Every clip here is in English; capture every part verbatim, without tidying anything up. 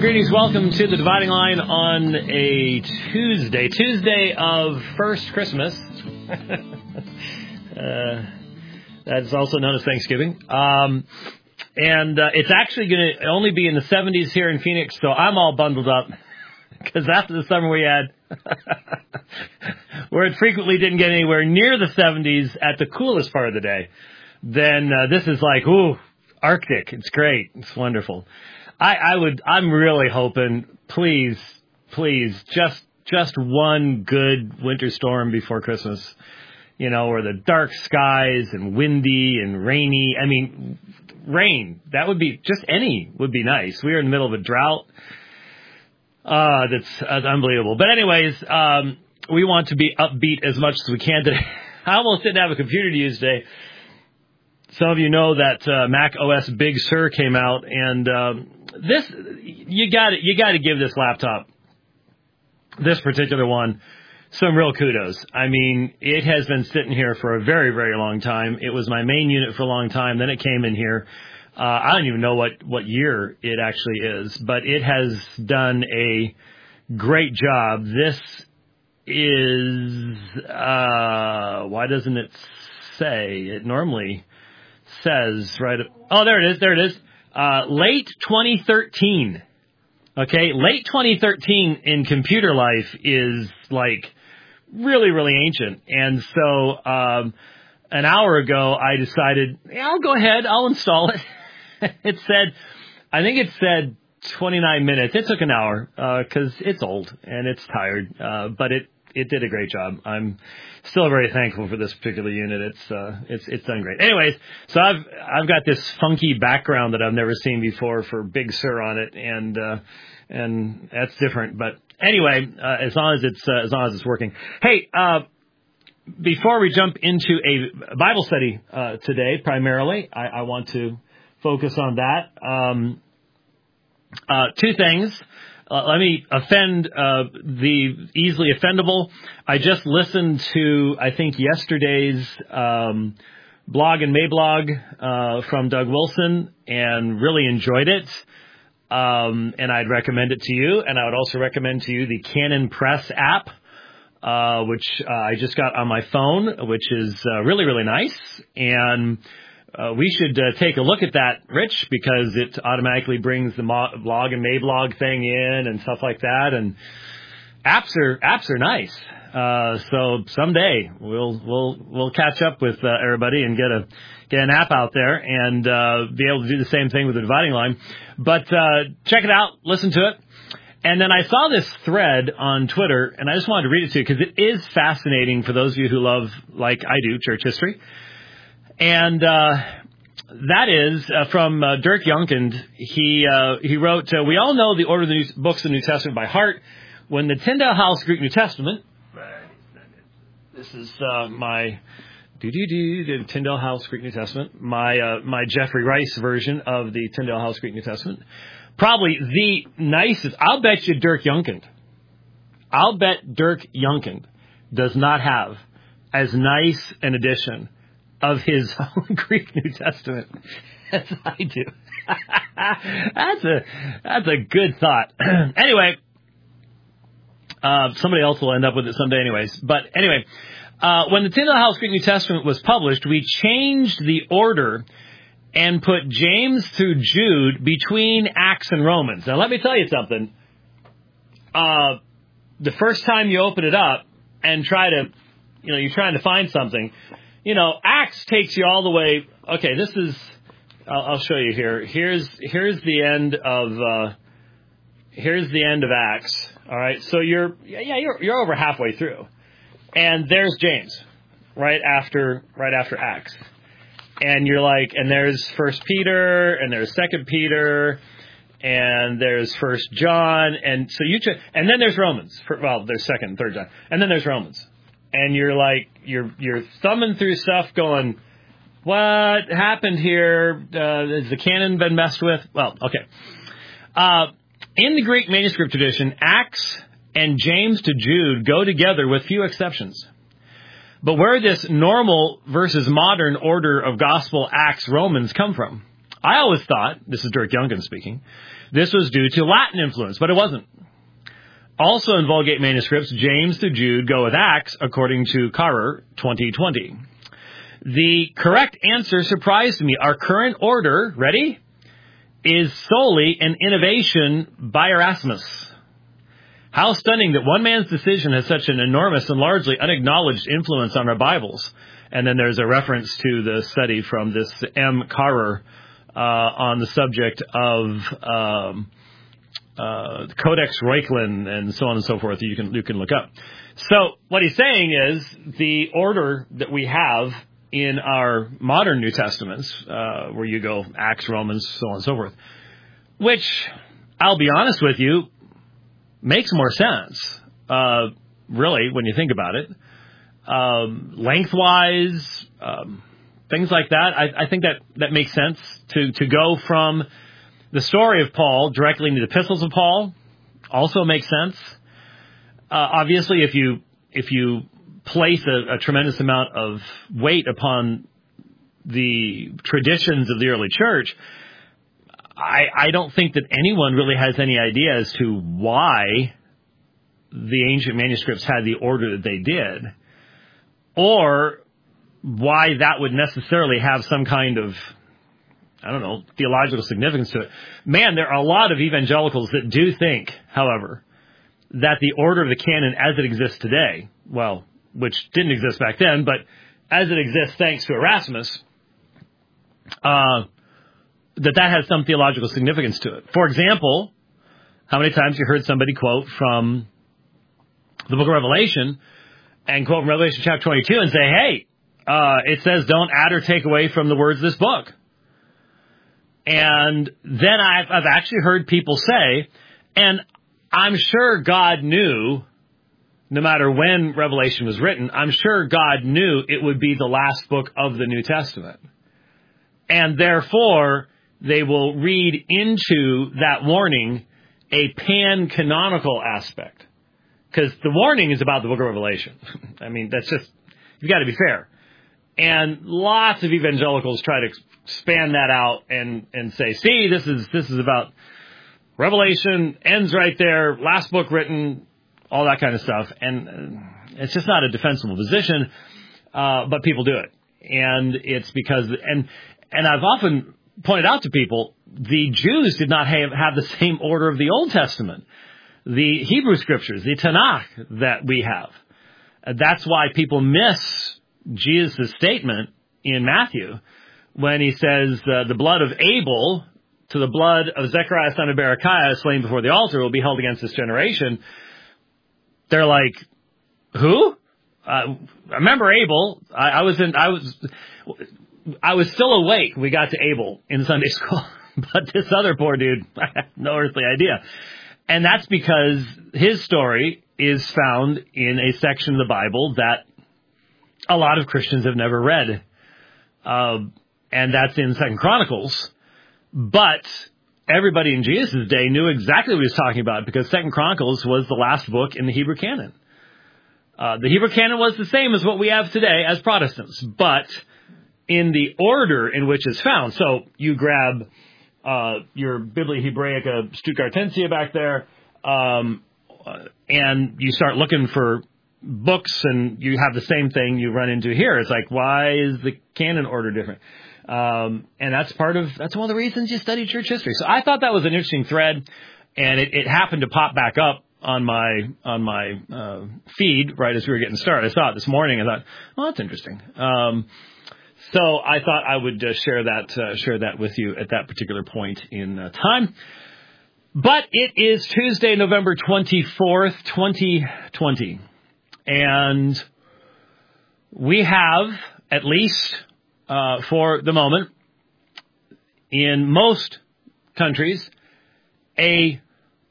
Greetings, welcome to the Dividing Line on a Tuesday, Tuesday of First Christmas. uh, that's also known as Thanksgiving. Um, and uh, it's actually going to only be in the seventies here in Phoenix, so I'm all bundled up. Because after the summer we had, where it frequently didn't get anywhere near the seventies at the coolest part of the day, then uh, this is like, ooh, Arctic. It's great. It's wonderful. I, I would, I'm really hoping, please, please, just, just one good winter storm before Christmas, you know, where the dark skies and windy and rainy. I mean, rain, that would be, just any would be nice. We are in the middle of a drought. Uh, that's, uh, unbelievable. But anyways, um, we want to be upbeat as much as we can today. I almost didn't have a computer to use today. Some of you know that uh, Mac O S Big Sur came out, and um, this you got you got to give this laptop, this particular one, some real kudos. I mean, it has been sitting here for a very, very long time. It was my main unit for a long time. Then it came in here. Uh, I don't even know what, what year it actually is, but it has done a great job. This is, uh, why doesn't it say? It normally says, right? Oh, there it is. There it is. Uh, late twenty thirteen. Okay. Late twenty thirteen in computer life is like really, really ancient. And so, um, an hour ago, I decided, yeah, I'll go ahead. I'll install it. It said, I think it said twenty-nine minutes. It took an hour, uh, cause it's old and it's tired. Uh, but it, it did a great job. I'm still very thankful for this particular unit. It's, uh, it's, it's done great. Anyways, so I've, I've got this funky background that I've never seen before for Big Sur on it. And, uh, and that's different. But anyway, uh, as long as it's, uh, as long as it's working. Hey, uh, before we jump into a Bible study, uh, today, primarily, I, I want to focus on that. Um, uh, two things. Uh, let me offend uh, the easily offendable. I just listened to, I think, yesterday's um, blog and Mablog uh, from Doug Wilson and really enjoyed it. Um, and I'd recommend it to you. And I would also recommend to you the Canon Press app, uh, which uh, I just got on my phone, which is uh, really, really nice. And Uh, we should uh, take a look at that, Rich, because it automatically brings the mo- blog and Mablog thing in and stuff like that. And apps are apps are nice. Uh, so someday we'll we'll we'll catch up with uh, everybody and get a get an app out there and uh, be able to do the same thing with the Dividing Line. But uh, check it out, listen to it. And then I saw this thread on Twitter, and I just wanted to read it to you because it is fascinating for those of you who love, like I do, church history. And uh, that is uh, from uh, Dirk Jonkind. He uh, he wrote, uh, we all know the order of the new, books of the New Testament by heart. When the Tyndale House Greek New Testament, this is uh, my the Tyndale House Greek New Testament, my uh, my Jeffrey Rice version of the Tyndale House Greek New Testament. Probably the nicest. I'll bet you Dirk Jonkind. I'll bet Dirk Jonkind does not have as nice an edition of his own Greek New Testament as I do. that's a that's a good thought. Anyway, uh, somebody else will end up with it someday anyways. But anyway, uh, when the Tyndale House Greek New Testament was published, we changed the order and put James through Jude between Acts and Romans. Now, let me tell you something. Uh, the first time you open it up and try to, you know, you're trying to find something, you know, Acts takes you all the way. Okay, this is. I'll, I'll show you here. Here's here's the end of. Uh, here's the end of Acts. All right, so you're yeah you're you're over halfway through, and there's James, right after right after Acts, and you're like, and there's First Peter, and there's Second Peter, and there's First John, and so you ch- and then there's Romans. Well, there's Second and Third John, and then there's Romans. And you're like, you're you're thumbing through stuff going, what happened here? Uh, has the canon been messed with? Well, okay. Uh, in the Greek manuscript tradition, Acts and James to Jude go together with few exceptions. But where this normal versus modern order of gospel, Acts, Romans come from? I always thought, this is Dirk Youngkin speaking, this was due to Latin influence, but it wasn't. Also in Vulgate manuscripts, James through Jude go with Acts, according to Carrer, twenty twenty. The correct answer surprised me. Our current order, ready, is solely an innovation by Erasmus. How stunning that one man's decision has such an enormous and largely unacknowledged influence on our Bibles. And then there's a reference to the study from this M. Carrer uh, on the subject of um, uh, Codex Reuchlin and so on and so forth that you can, you can look up. So what he's saying is the order that we have in our modern New Testaments, uh, where you go Acts, Romans, so on and so forth, which, I'll be honest with you, makes more sense, uh, really, when you think about it. Um, lengthwise, um, things like that, I, I think that, that makes sense to, to go from the story of Paul directly into the epistles of Paul also makes sense. Uh, obviously, if you, if you place a, a tremendous amount of weight upon the traditions of the early church, I, I don't think that anyone really has any idea as to why the ancient manuscripts had the order that they did, or why that would necessarily have some kind of, I don't know, theological significance to it. Man, there are a lot of evangelicals that do think, however, that the order of the canon as it exists today, well, which didn't exist back then, but as it exists thanks to Erasmus, uh, that that has some theological significance to it. For example, how many times you heard somebody quote from the book of Revelation and quote from Revelation chapter twenty-two and say, hey, uh, it says don't add or take away from the words of this book. And then I've, I've actually heard people say, and I'm sure God knew, no matter when Revelation was written, I'm sure God knew it would be the last book of the New Testament. And therefore, they will read into that warning a pan-canonical aspect. Because the warning is about the book of Revelation. I mean, that's just, you've got to be fair. And lots of evangelicals try to span that out and, and say, see, this is, this is about Revelation, ends right there, last book written, all that kind of stuff. And it's just not a defensible position, uh, but people do it. And it's because, and, and I've often pointed out to people, the Jews did not have, have the same order of the Old Testament. The Hebrew scriptures, the Tanakh that we have. Uh, that's why people miss Jesus' statement in Matthew when he says uh, the blood of Abel to the blood of Zechariah son of Berechiah slain before the altar will be held against this generation. They're like, who? Uh, I remember Abel. I, I was in, I was, I was still awake. We got to Abel in Sunday school, but this other poor dude, I had no earthly idea. And that's because his story is found in a section of the Bible that a lot of Christians have never read. Uh, and that's in Second Chronicles. But everybody in Jesus' day knew exactly what he was talking about because Second Chronicles was the last book in the Hebrew canon. Uh, the Hebrew canon was the same as what we have today as Protestants, but in the order in which it's found. So you grab uh, your Biblia Hebraica Stuttgartensia back there, um, and you start looking for books, and you have the same thing you run into here. It's like, why is the canon order different? Um, and that's part of, that's one of the reasons you study church history. So I thought that was an interesting thread, and it, it happened to pop back up on my, on my, uh, feed right as we were getting started. I saw it this morning. I thought, well, that's interesting. Um, so I thought I would uh, share that, uh, share that with you at that particular point in uh, time. But it is Tuesday, November twenty-fourth, twenty twenty. And we have, at least uh, for the moment, in most countries, a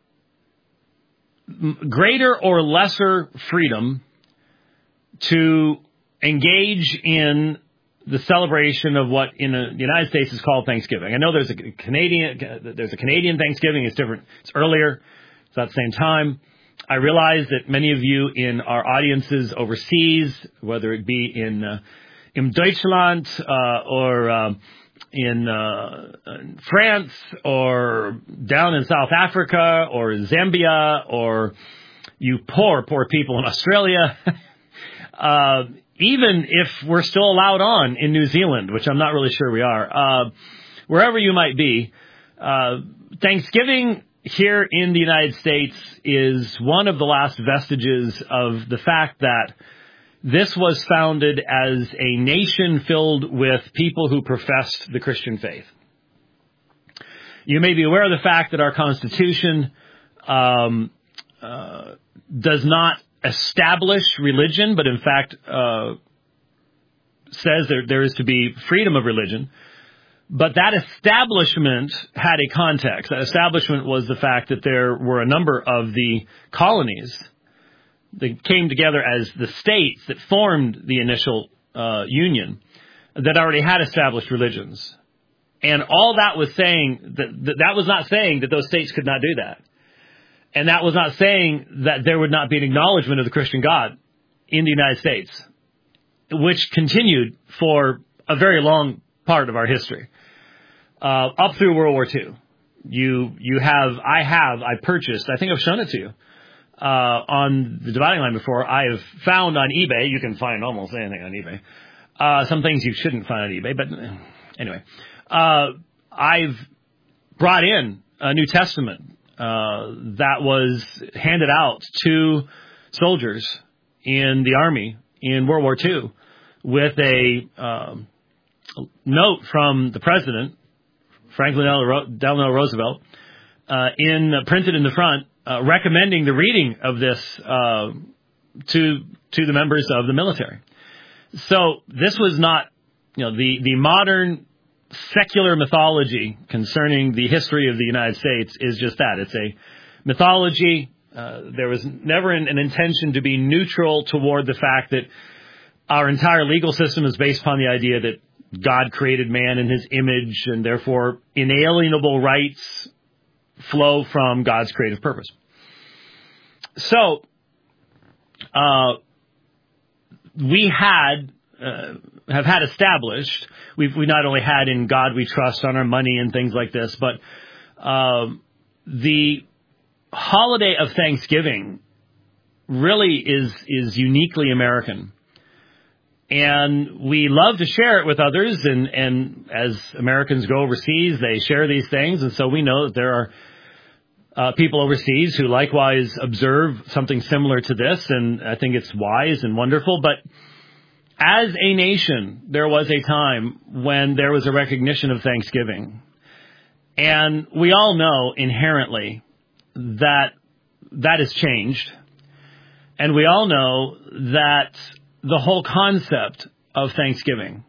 greater or lesser freedom to engage in the celebration of what in the United States is called Thanksgiving. I know there's a Canadian, there's a Canadian Thanksgiving. It's different. It's earlier. It's at the same time. I realize that many of you in our audiences overseas, whether it be in uh, in Deutschland uh, or uh, in uh, France or down in South Africa or Zambia or you poor, poor people in Australia, uh, even if we're still allowed on in New Zealand, which I'm not really sure we are, uh, wherever you might be, uh, Thanksgiving here in the United States is one of the last vestiges of the fact that this was founded as a nation filled with people who professed the Christian faith. You may be aware of the fact that our Constitution um, uh, does not establish religion, but in fact uh, says there, there is to be freedom of religion. But that establishment had a context. That establishment was the fact that there were a number of the colonies that came together as the states that formed the initial uh, union that already had established religions. And all that was saying, that, that that was not saying that those states could not do that. And that was not saying that there would not be an acknowledgement of the Christian God in the United States, which continued for a very long part of our history, uh, up through World War Two. You, you have, I have, I purchased, I think I've shown it to you, uh, on the dividing line before. I have found on eBay, you can find almost anything on eBay, uh, some things you shouldn't find on eBay, but anyway, uh, I've brought in a New Testament, uh, that was handed out to soldiers in the Army in World War Two with a, um, note from the President, Franklin Delano Roosevelt, uh, in uh, printed in the front, uh, recommending the reading of this uh, to to the members of the military. So this was not, you know, the the modern secular mythology concerning the history of the United States is just that. It's a mythology. Uh, there was never an, an intention to be neutral toward the fact that our entire legal system is based upon the idea that God created man in his image, and therefore inalienable rights flow from God's creative purpose. So, uh, we had, uh, have had established, we've, we not only had in God we trust on our money and things like this, but, um, the holiday of Thanksgiving really is, is uniquely American. And we love to share it with others, and, and as Americans go overseas, they share these things, and so we know that there are uh, people overseas who likewise observe something similar to this, and I think it's wise and wonderful. But as a nation, there was a time when there was a recognition of Thanksgiving. And we all know inherently that that has changed. And we all know that the whole concept of Thanksgiving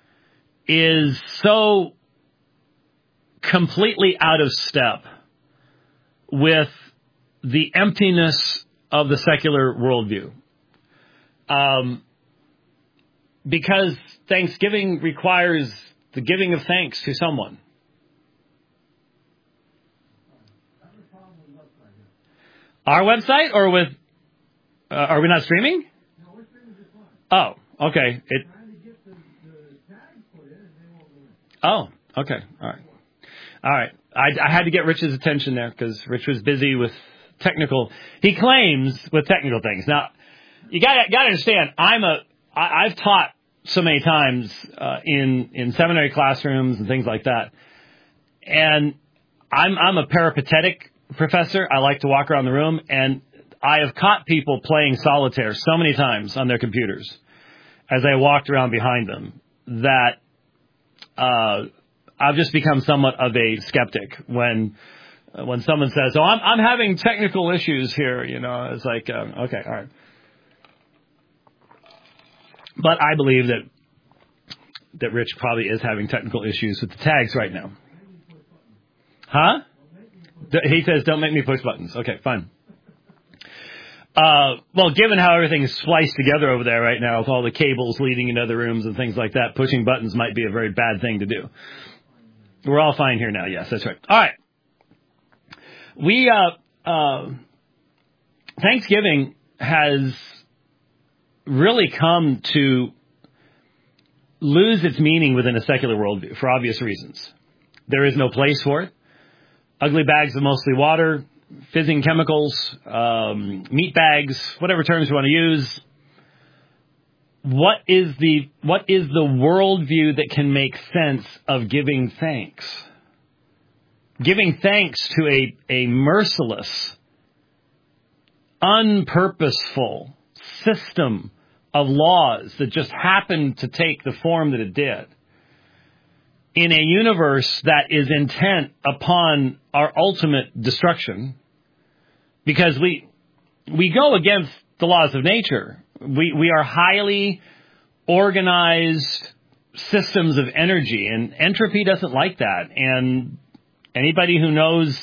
is so completely out of step with the emptiness of the secular worldview. Um, because Thanksgiving requires the giving of thanks to someone. Our website, or with, uh, are we not streaming? Oh, okay. It. Oh, okay. All right. All right. I, I had to get Rich's attention there because Rich was busy with technical. He claims with technical things. Now, you got got to understand. I'm a. I, I've taught so many times uh, in in seminary classrooms and things like that, and I'm I'm a peripatetic professor. I like to walk around the room, and I have caught people playing solitaire so many times on their computers as I walked around behind them that uh, I've just become somewhat of a skeptic when uh, when someone says, "Oh, I'm I'm having technical issues here," you know. It's like, um, okay, all right. But I believe that that Rich probably is having technical issues with the tags right now. Huh? He says, "Don't make me push buttons." Okay, fine. Uh, well, given how everything is spliced together over there right now with all the cables leading into other rooms and things like that, pushing buttons might be a very bad thing to do. We're all fine here now. Yes, that's right. All right. We, uh, uh, Thanksgiving has really come to lose its meaning within a secular worldview for obvious reasons. There is no place for it. Ugly bags of mostly water, fizzing chemicals, um, meat bags, whatever terms you want to use. What is the what is the worldview that can make sense of giving thanks? Giving thanks to a, a merciless, unpurposeful system of laws that just happened to take the form that it did in a universe that is intent upon our ultimate destruction, because we we go against the laws of nature. We we are highly organized systems of energy, and entropy doesn't like that. And anybody who knows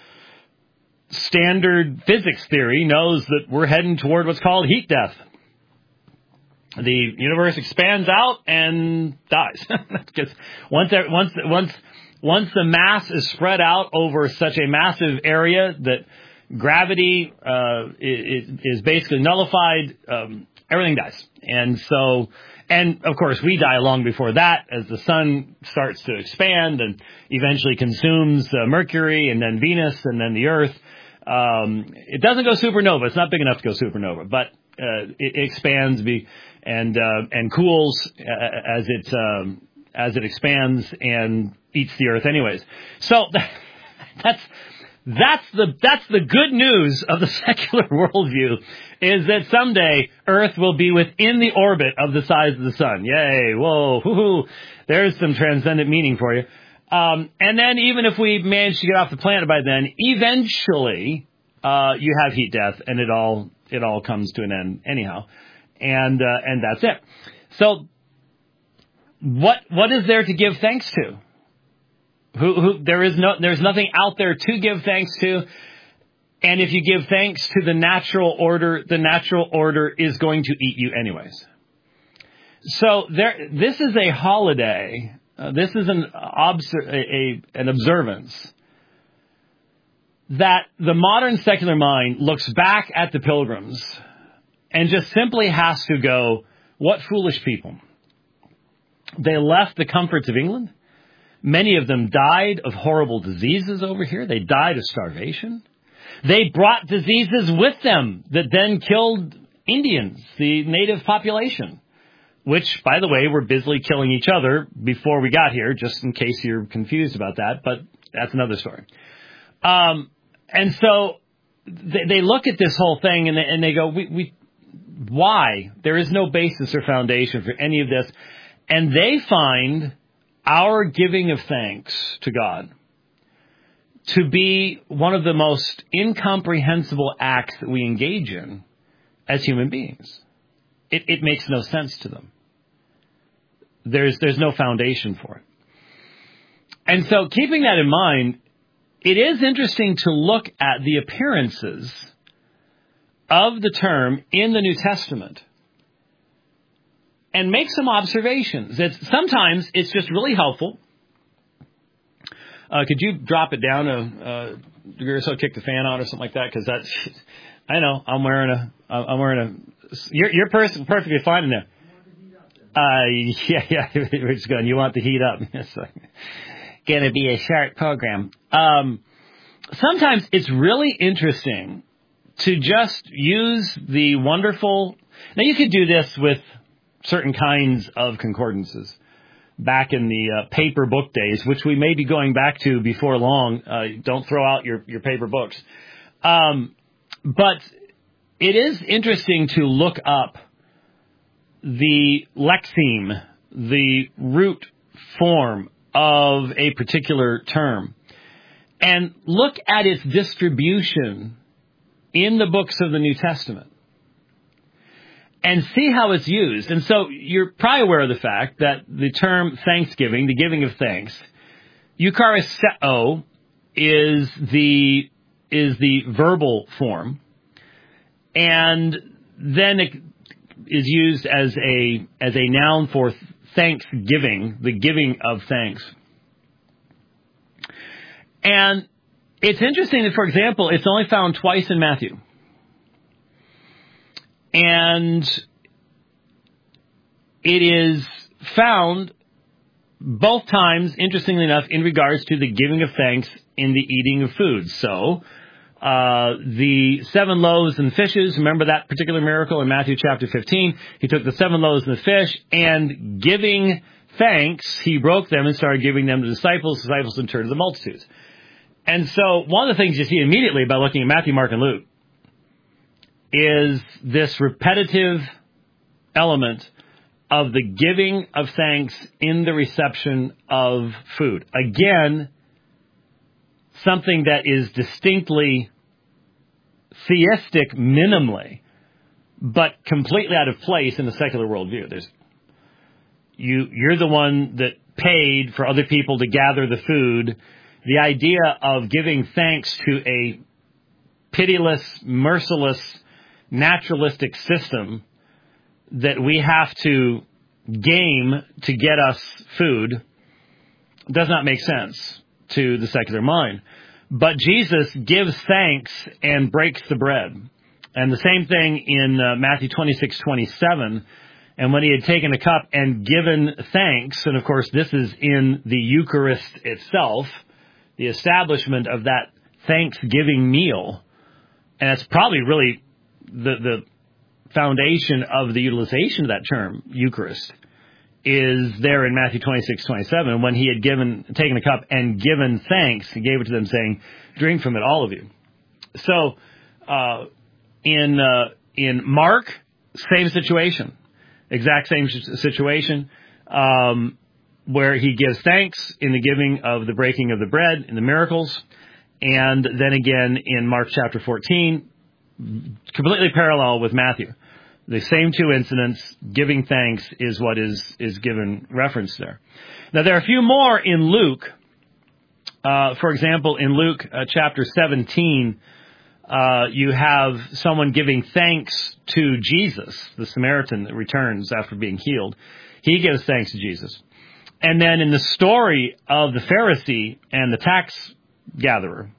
standard physics theory knows that we're heading toward what's called heat death. The universe expands out and dies. Because once, once, once, once the mass is spread out over such a massive area that gravity uh, is, is basically nullified, um, everything dies. And so, and of course, we die long before that as the sun starts to expand and eventually consumes uh, Mercury and then Venus and then the Earth. Um, it doesn't go supernova. It's not big enough to go supernova, but uh, it, it expands be, and uh, and cools uh, as it um, as it expands and eats the Earth, anyways. So that's that's the that's the good news of the secular worldview, is that someday Earth will be within the orbit of the size of the sun. Yay! Whoa! Hoo-hoo. There's some transcendent meaning for you. Um, and then even if we manage to get off the planet by then, eventually uh, you have heat death, and it all it all comes to an end anyhow, and uh, and that's it. So what what is there to give thanks to? Who, who there is no there's nothing out there to give thanks to, and if you give thanks to the natural order, the natural order is going to eat you anyways. So there, this is a holiday. Uh, this is an obser- a, a, an observance that the modern secular mind looks back at the Pilgrims and just simply has to go, what foolish people. They left the comforts of England. Many of them died of horrible diseases over here. They died of starvation. They brought diseases with them that then killed Indians, the native population, which, by the way, were busily killing each other before we got here, just in case you're confused about that, but that's another story. Um, and so they, they look at this whole thing and they, and they go, we, we, why? There is no basis or foundation for any of this. And they find our giving of thanks to God to be one of the most incomprehensible acts that we engage in as human beings. It, it makes no sense to them. There's there's no foundation for it. And so keeping that in mind, it is interesting to look at the appearances of the term in the New Testament and make some observations. It's, sometimes it's just really helpful. Uh, could you drop it down a, a degree or so, kick the fan on or something like that? Because that's, I know, I'm wearing a, I'm wearing a, you're, you're person, perfectly fine in there. Uh, yeah, yeah, we're just going, you want the heat up. It's like, gonna be a short program. Um, sometimes it's really interesting to just use the wonderful, now you could do this with certain kinds of concordances back in the uh, paper book days, which we may be going back to before long. Uh, don't throw out your, your paper books. Um, but it is interesting to look up the lexeme, the root form of a particular term, and look at its distribution in the books of the New Testament and see how it's used. And so you're probably aware of the fact that the term thanksgiving, the giving of thanks, euchariseo, is the is the verbal form, and then it is used as a as a noun for thanksgiving, the giving of thanks. And it's interesting that, for example, it's only found twice in Matthew. And it is found both times, interestingly enough, in regards to the giving of thanks in the eating of food. So, uh, the seven loaves and fishes, remember that particular miracle in Matthew chapter fifteen? He took the seven loaves and the fish, and giving thanks, he broke them and started giving them to the disciples. The disciples in turn to the multitudes. And so, one of the things you see immediately by looking at Matthew, Mark, and Luke is this repetitive element of the giving of thanks in the reception of food. Again, something that is distinctly theistic minimally, but completely out of place in the secular worldview. There's, you, you're the one that paid for other people to gather the food. The idea of giving thanks to a pitiless, merciless, naturalistic system that we have to game to get us food does not make sense to the secular mind. But Jesus gives thanks and breaks the bread. And the same thing in uh, Matthew twenty-six twenty-seven. And when he had taken a cup and given thanks, and of course this is in the Eucharist itself, the establishment of that Thanksgiving meal, and it's probably really the the foundation of the utilization of that term, Eucharist, is there in Matthew twenty-six twenty-seven. When he had given, taken a cup and given thanks, he gave it to them, saying, "Drink from it, all of you." So, uh, in uh, in Mark, same situation, exact same situation, um, where he gives thanks in the giving of the breaking of the bread, in the miracles, and then again in Mark chapter fourteen, completely parallel with Matthew. The same two incidents, giving thanks is what is, is given reference there. Now, there are a few more in Luke. Uh, for example, in Luke uh, chapter seventeen, uh, you have someone giving thanks to Jesus, the Samaritan that returns after being healed. He gives thanks to Jesus. And then in the story of the Pharisee and the tax gatherer,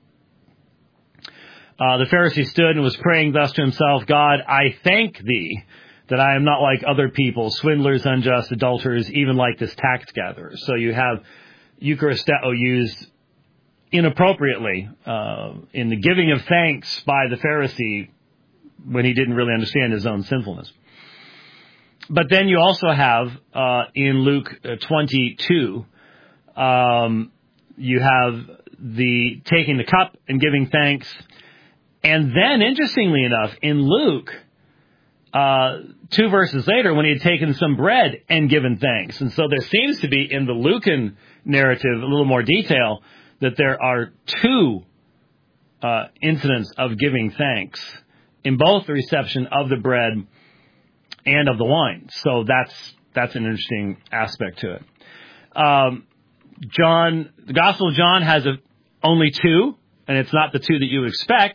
Uh, the Pharisee stood and was praying thus to himself, "God, I thank thee that I am not like other people, swindlers, unjust, adulterers, even like this tax gatherer." So you have Eucharisteo used inappropriately uh, in the giving of thanks by the Pharisee when he didn't really understand his own sinfulness. But then you also have uh, in Luke twenty-two, um, you have the taking the cup and giving thanks. And then, interestingly enough, in Luke, uh, two verses later, when he had taken some bread and given thanks. And so there seems to be, in the Lucan narrative, a little more detail, that there are two uh, incidents of giving thanks in both the reception of the bread and of the wine. So that's that's an interesting aspect to it. Um, John, the Gospel of John has a, only two, and it's not the two that you expect.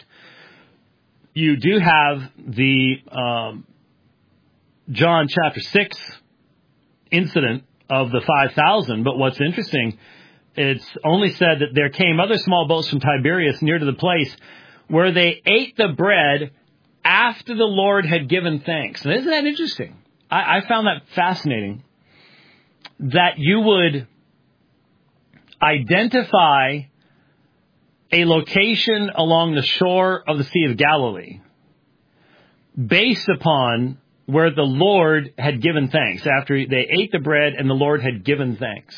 You do have the um, John chapter six incident of the five thousand, but what's interesting, it's only said that there came other small boats from Tiberias near to the place where they ate the bread after the Lord had given thanks. And isn't that interesting? I, I found that fascinating, that you would identify a location along the shore of the Sea of Galilee based upon where the Lord had given thanks, after they ate the bread and the Lord had given thanks.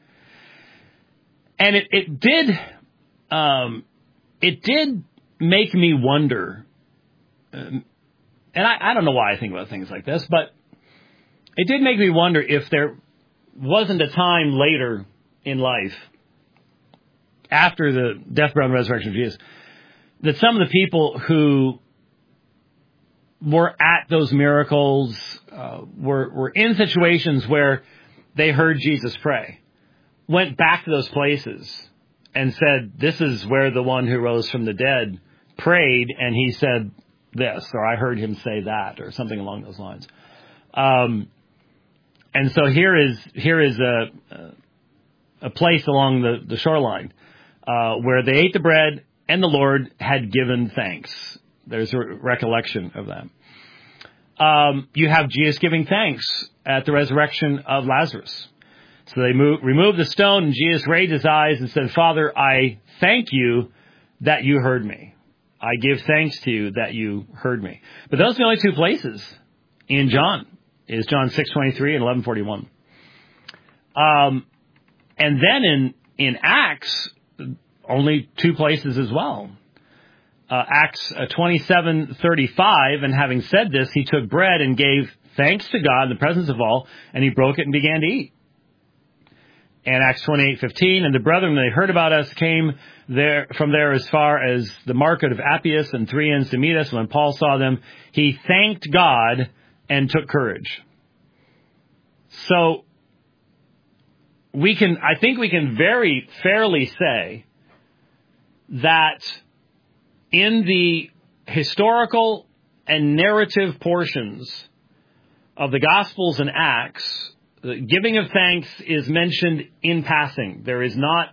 And it, it did, um, it did make me wonder, um, and I, I don't know why I think about things like this, but it did make me wonder if there wasn't a time later in life, after the death, burial, and resurrection of Jesus, that some of the people who were at those miracles uh, were, were in situations where they heard Jesus pray, went back to those places and said, "This is where the one who rose from the dead prayed, and he said this," or "I heard him say that," or something along those lines. Um, and so here is here is a a place along the, the shoreline uh, where they ate the bread and the Lord had given thanks. There's a recollection of that. um, you have Jesus giving thanks at the resurrection of Lazarus. So they move, removed the stone, and Jesus raised his eyes and said, Father, I thank you that you heard me. I give thanks to you that you heard me. But those are the only two places in John, is John six twenty-three and eleven forty-one. Um, and then in, in Acts, only two places as well. Uh, Acts uh, twenty-seven thirty-five, and having said this, he took bread and gave thanks to God in the presence of all, and he broke it and began to eat. And Acts twenty-eight fifteen, and the brethren, when they heard about us, came there from there as far as the market of Appius and three inns to meet us. When Paul saw them, he thanked God and took courage. So we can, I think we can very fairly say that in the historical and narrative portions of the Gospels and Acts, the giving of thanks is mentioned in passing. There is not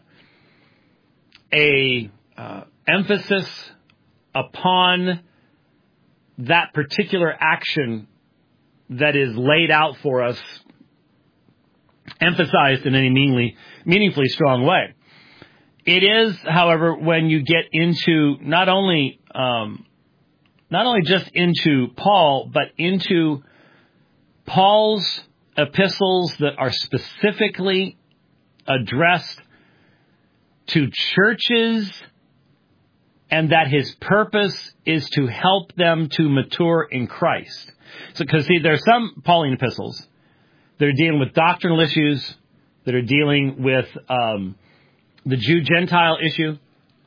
a uh, emphasis upon that particular action that is laid out for us, emphasized in any meaningfully, meaningfully strong way. It is, however, when you get into not only um, not only just into Paul, but into Paul's epistles that are specifically addressed to churches, and that his purpose is to help them to mature in Christ. So, because see, there are some Pauline epistles that are dealing with doctrinal issues, that are dealing with um, the Jew-Gentile issue,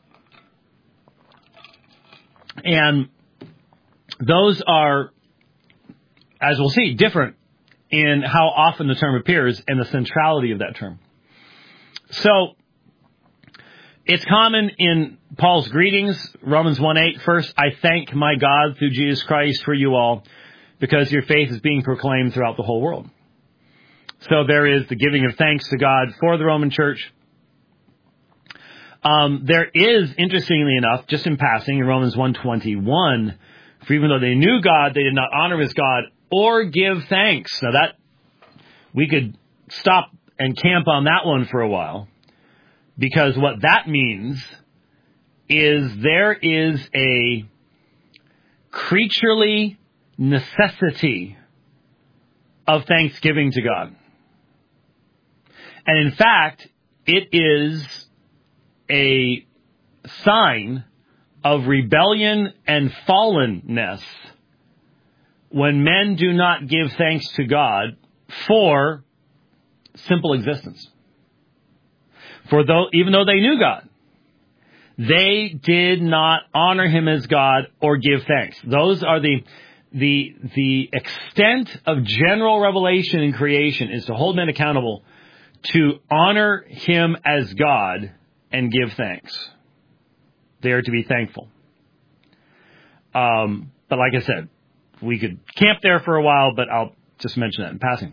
and those are, as we'll see, different in how often the term appears and the centrality of that term. So, it's common in Paul's greetings, Romans one eight, first, I thank my God through Jesus Christ for you all, because your faith is being proclaimed throughout the whole world. So there is the giving of thanks to God for the Roman Church. Um, there is, interestingly enough, just in passing, in Romans one twenty-one, for even though they knew God, they did not honor his God or give thanks. Now that, we could stop and camp on that one for a while, because what that means is there is a creaturely necessity of thanksgiving to God. And in fact, it is a sign of rebellion and fallenness when men do not give thanks to God for simple existence. For though, even though they knew God, they did not honor him as God or give thanks. Those are the, the, the extent of general revelation in creation is to hold men accountable to honor him as God and give thanks. They are to be thankful. Um, but like I said, we could camp there for a while, but I'll just mention that in passing.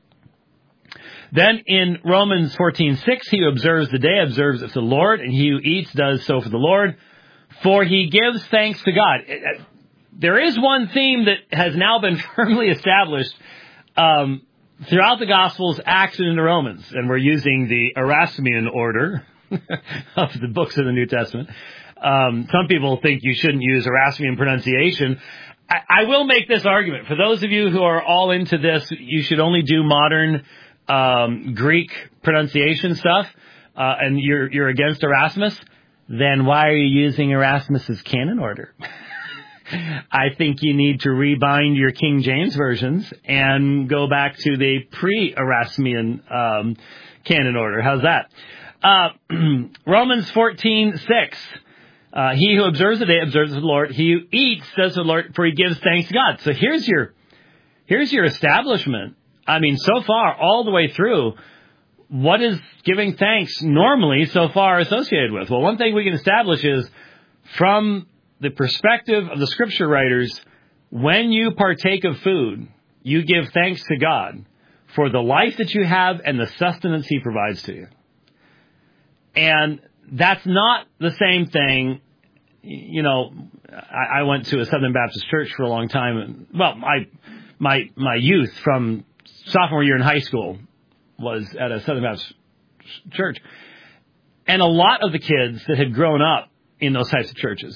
Then in Romans fourteen six, he who observes the day observes it for the Lord, and he who eats does so for the Lord, for he gives thanks to God. There is one theme that has now been firmly established um, throughout the Gospels, Acts, and into Romans, and we're using the Erasmian order of the books of the New Testament. Um, some people think you shouldn't use Erasmian pronunciation. I, I will make this argument. For those of you who are all into this, you should only do modern Um, Greek pronunciation stuff, uh, and you're you're against Erasmus, then why are you using Erasmus's canon order? I think you need to rebind your King James versions and go back to the pre-Erasmian um, canon order. How's that? Uh, Romans fourteen six. Uh, he who observes the day observes the Lord. He who eats does the Lord, for he gives thanks to God. So here's your here's your establishment. I mean, so far, all the way through, what is giving thanks normally so far associated with? Well, one thing we can establish is, from the perspective of the scripture writers, when you partake of food, you give thanks to God for the life that you have and the sustenance he provides to you. And that's not the same thing, you know, I, I went to a Southern Baptist church for a long time. And, well, my my my youth from sophomore year in high school was at a Southern Baptist church. And a lot of the kids that had grown up in those types of churches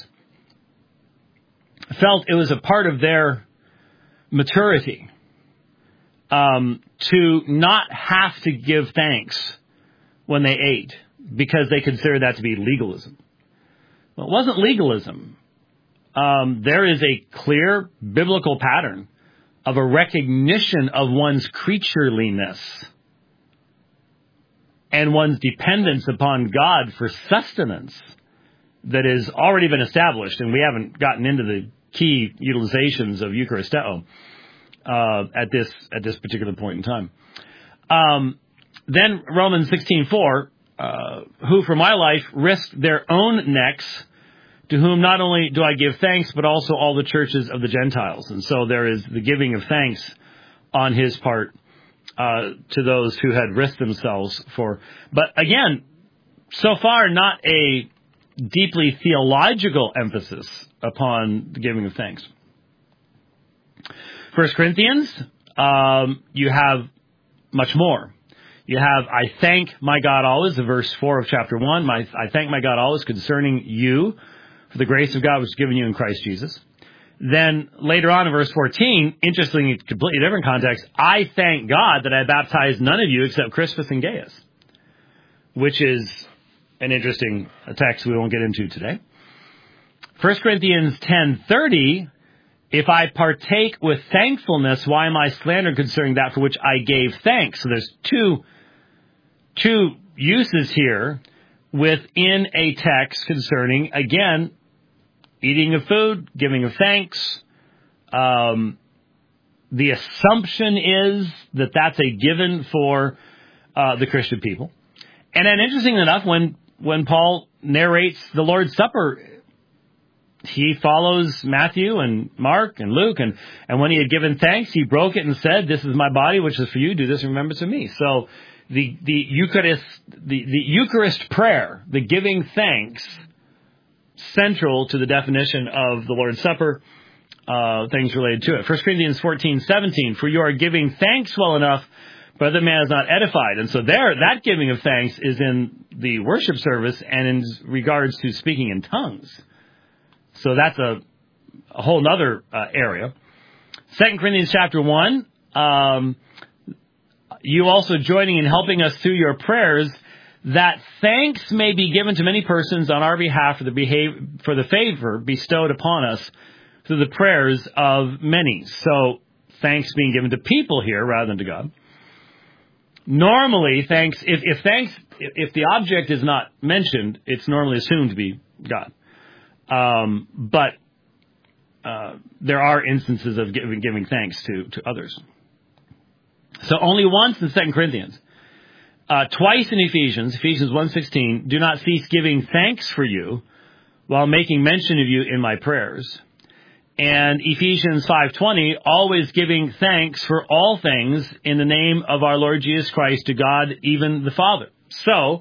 felt it was a part of their maturity um, to not have to give thanks when they ate because they considered that to be legalism. Well, it wasn't legalism. Um, there is a clear biblical pattern of a recognition of one's creatureliness and one's dependence upon God for sustenance that has already been established, and we haven't gotten into the key utilizations of Eucharisteo uh, at this at this particular point in time. Um, then Romans sixteen four, uh, who for my life risked their own necks, to whom not only do I give thanks, but also all the churches of the Gentiles. And so there is the giving of thanks on his part uh, to those who had risked themselves for. But again, so far not a deeply theological emphasis upon the giving of thanks. First Corinthians, um, you have much more. You have, I thank my God always, the verse four of chapter one. My, I thank my God always concerning you for the grace of God which is given you in Christ Jesus. Then later on in verse fourteen, interestingly, in completely different context, I thank God that I baptized none of you except Crispus and Gaius, which is an interesting text we won't get into today. First Corinthians ten thirty, if I partake with thankfulness, why am I slandered concerning that for which I gave thanks? So there's two, two uses here within a text concerning, again, eating of food, giving of thanks. Um, the assumption is that that's a given for uh, the Christian people. And then interestingly enough, when when Paul narrates the Lord's Supper, he follows Matthew and Mark and Luke, and, and when he had given thanks, he broke it and said, this is my body, which is for you. Do this in remembrance of me. So the the Eucharist, the, the Eucharist prayer, the giving thanks, central to the definition of the Lord's Supper, uh, things related to it. First Corinthians fourteen seventeen, for you are giving thanks well enough, but the man is not edified. And so there, that giving of thanks is in the worship service and in regards to speaking in tongues. So that's a, a whole other uh, area. Second Corinthians chapter one, um, you also joining in helping us through your prayers, that thanks may be given to many persons on our behalf for the behave, for the favor bestowed upon us through the prayers of many. So thanks being given to people here rather than to God. Normally, thanks, if, if thanks, if the object is not mentioned, it's normally assumed to be God. Um, but uh, there are instances of giving, giving thanks to, to others. So only once in Second Corinthians. Uh, twice in Ephesians, Ephesians one sixteen, do not cease giving thanks for you while making mention of you in my prayers. And Ephesians five twenty, always giving thanks for all things in the name of our Lord Jesus Christ to God, even the Father. So,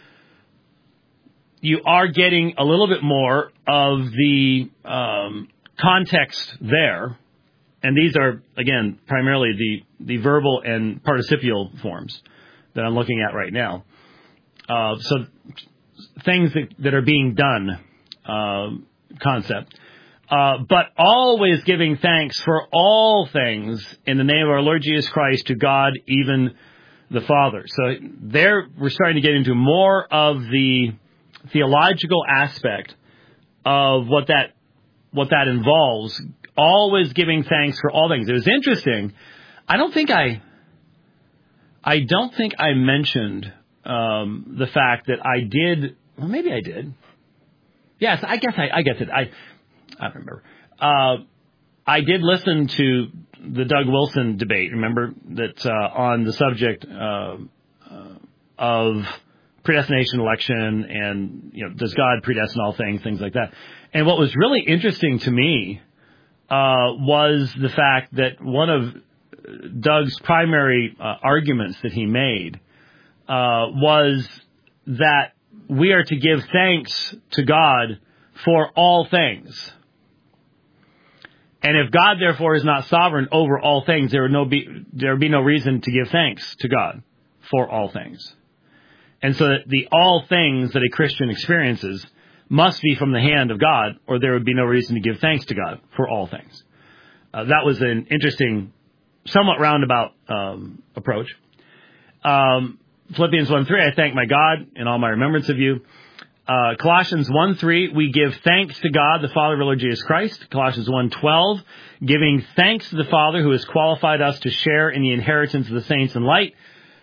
you are getting a little bit more of the um, context there. And these are, again, primarily the, the verbal and participial forms that I'm looking at right now. Uh, so things that, that are being done, uh, concept. Uh, but always giving thanks for all things in the name of our Lord Jesus Christ to God, even the Father. So there we're starting to get into more of the theological aspect of what that what that involves. Always giving thanks for all things. It was interesting. I don't think I I don't think I mentioned um, the fact that I did. Well, maybe I did. Yes, I guess I, I guess it. I I don't remember. Uh, I did listen to the Doug Wilson debate. Remember that uh, on the subject uh, uh, of predestination, election, and you know, does God predestine all things, things like that. And what was really interesting to me uh, was the fact that one of Doug's primary uh, arguments that he made uh, was that we are to give thanks to God for all things. And if God, therefore, is not sovereign over all things, there would no be there would be no reason to give thanks to God for all things. And so that the all things that a Christian experiences must be from the hand of God, or there would be no reason to give thanks to God for all things. Uh, that was an interesting, somewhat roundabout um, approach. Um, Philippians one three, I thank my God in all my remembrance of you. Uh, Colossians one three, we give thanks to God, the Father of our Lord Jesus Christ. Colossians one twelve, giving thanks to the Father who has qualified us to share in the inheritance of the saints in light.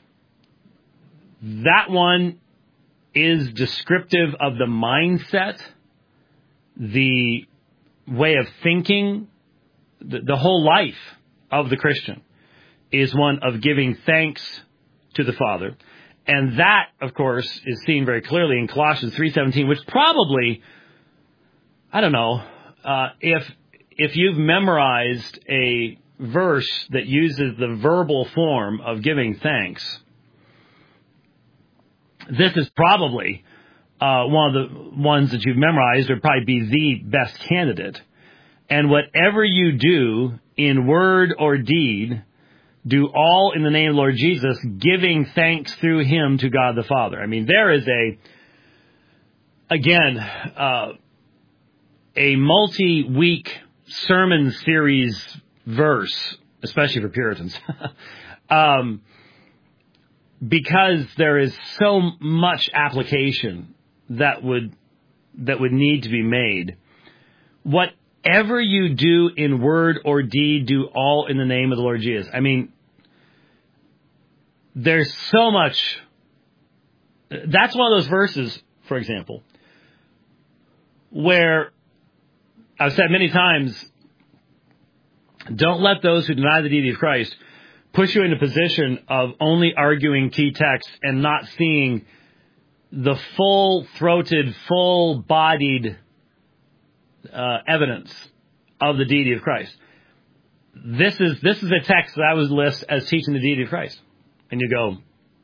That one is descriptive of the mindset, the way of thinking, the, the whole life of the Christian is one of giving thanks to the Father. And that, of course, is seen very clearly in Colossians three seventeen, which probably, I don't know, uh, if if you've memorized a verse that uses the verbal form of giving thanks, this is probably uh, one of the ones that you've memorized, or probably be the best candidate. And whatever you do in word or deed, do all in the name of the Lord Jesus, giving thanks through him to God the Father. I mean, there is a, again, uh, a multi-week sermon series verse, especially for Puritans, um, because there is so much application that would that would need to be made. Whatever you do in word or deed, do all in the name of the Lord Jesus. I mean, there's so much. That's one of those verses, for example, where I've said many times, don't let those who deny the deity of Christ push you in a position of only arguing key texts and not seeing the full-throated, full-bodied uh, evidence of the deity of Christ. This is this is a text that I would list as teaching the deity of Christ. And you go,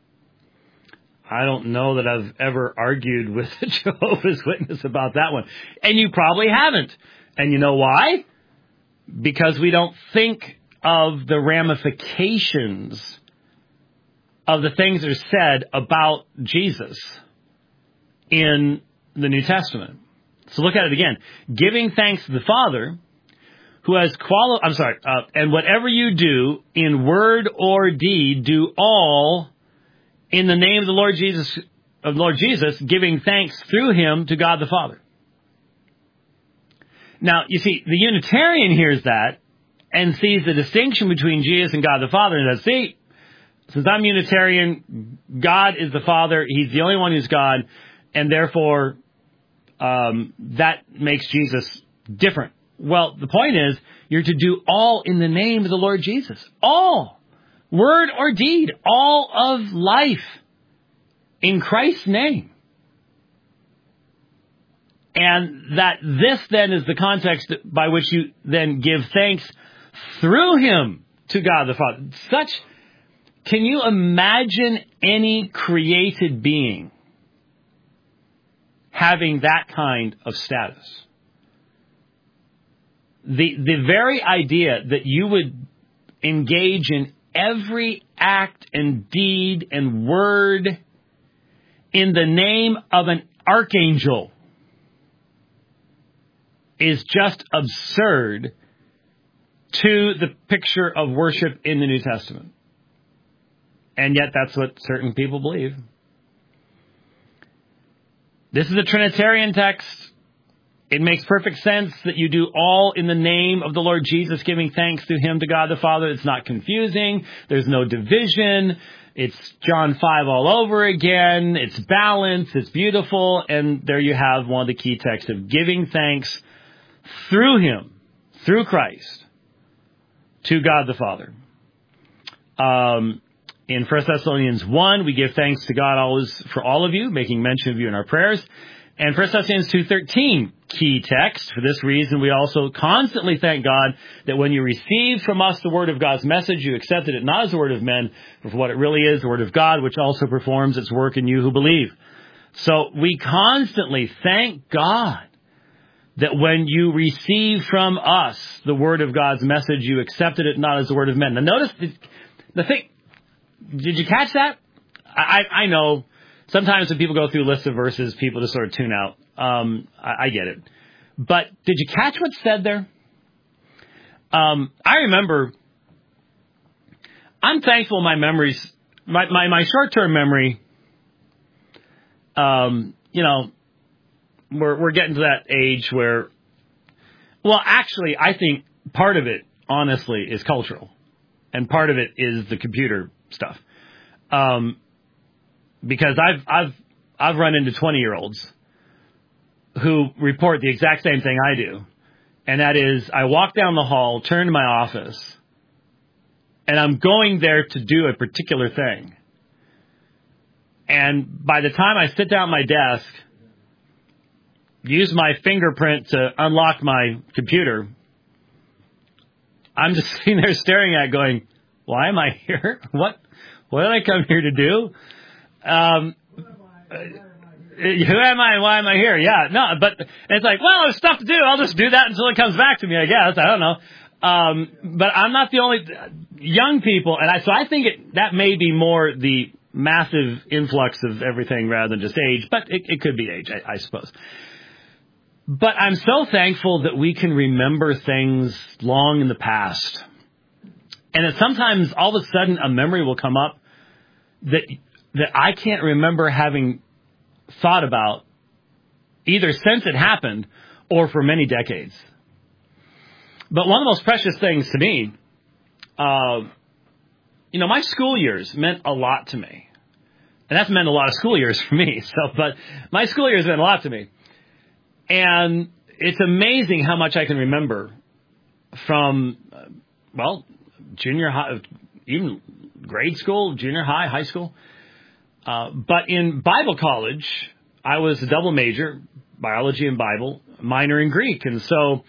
I don't know that I've ever argued with a Jehovah's Witness about that one. And you probably haven't. And you know why? Because we don't think of the ramifications of the things that are said about Jesus in the New Testament. So look at it again. Giving thanks to the Father, who has quali- I'm sorry, uh, and whatever you do in word or deed, do all in the name of the Lord Jesus, of Lord Jesus, giving thanks through him to God the Father. Now, you see, the Unitarian hears that and sees the distinction between Jesus and God the Father, and says, see, since I'm Unitarian, God is the Father, he's the only one who's God, and therefore um, that makes Jesus different. Well, the point is, you're to do all in the name of the Lord Jesus. All. Word or deed. All of life. In Christ's name. And that this then is the context by which you then give thanks through him to God the Father. Such, can you imagine any created being having that kind of status? The the very idea that you would engage in every act and deed and word in the name of an archangel is just absurd to the picture of worship in the New Testament. And yet that's what certain people believe. This is a Trinitarian text. It makes perfect sense that you do all in the name of the Lord Jesus, giving thanks to him to God the Father. It's not confusing. There's no division. It's John five all over again. It's balanced. It's beautiful. And there you have one of the key texts of giving thanks through him, through Christ, to God the Father. Um, in First Thessalonians one, we give thanks to God always for all of you, making mention of you in our prayers. And First Thessalonians two thirteen, key text. For this reason, we also constantly thank God that when you received from us the word of God's message, you accepted it not as the word of men, but for what it really is, the word of God, which also performs its work in you who believe. So we constantly thank God that when you receive from us the word of God's message, you accepted it not as the word of men. Now notice the thing, did you catch that? I, I know sometimes when people go through lists of verses, people just sort of tune out. Um, I, I get it. But did you catch what's said there? Um, I remember, I'm thankful my memories, my, my, my short-term memory, um, you know, we're, we're getting to that age where, well, actually, I think part of it, honestly, is cultural. And part of it is the computer stuff. Um, because I've, I've, I've run into twenty-year-olds who report the exact same thing I do. And that is, I walk down the hall, turn to my office, and I'm going there to do a particular thing. And by the time I sit down at my desk, use my fingerprint to unlock my computer, I'm just sitting there staring at it going, why am I here? What, what did I come here to do? Um, who am I and why am I here? Yeah, no, but it's like, well, there's stuff to do. I'll just do that until it comes back to me, I guess. I don't know. Um, but I'm not the only young people. And I, so I think it, that may be more the massive influx of everything rather than just age, but it, it could be age, I, I suppose. But I'm so thankful that we can remember things long in the past. And that sometimes all of a sudden a memory will come up that, that I can't remember having thought about either since it happened or for many decades. But one of the most precious things to me, uh, you know, my school years meant a lot to me. And that's meant a lot of school years for me. So, but my school years meant a lot to me. And it's amazing how much I can remember from, uh, well, junior high, even grade school, junior high, high school. Uh, but in Bible college, I was a double major, biology and Bible, minor in Greek. And so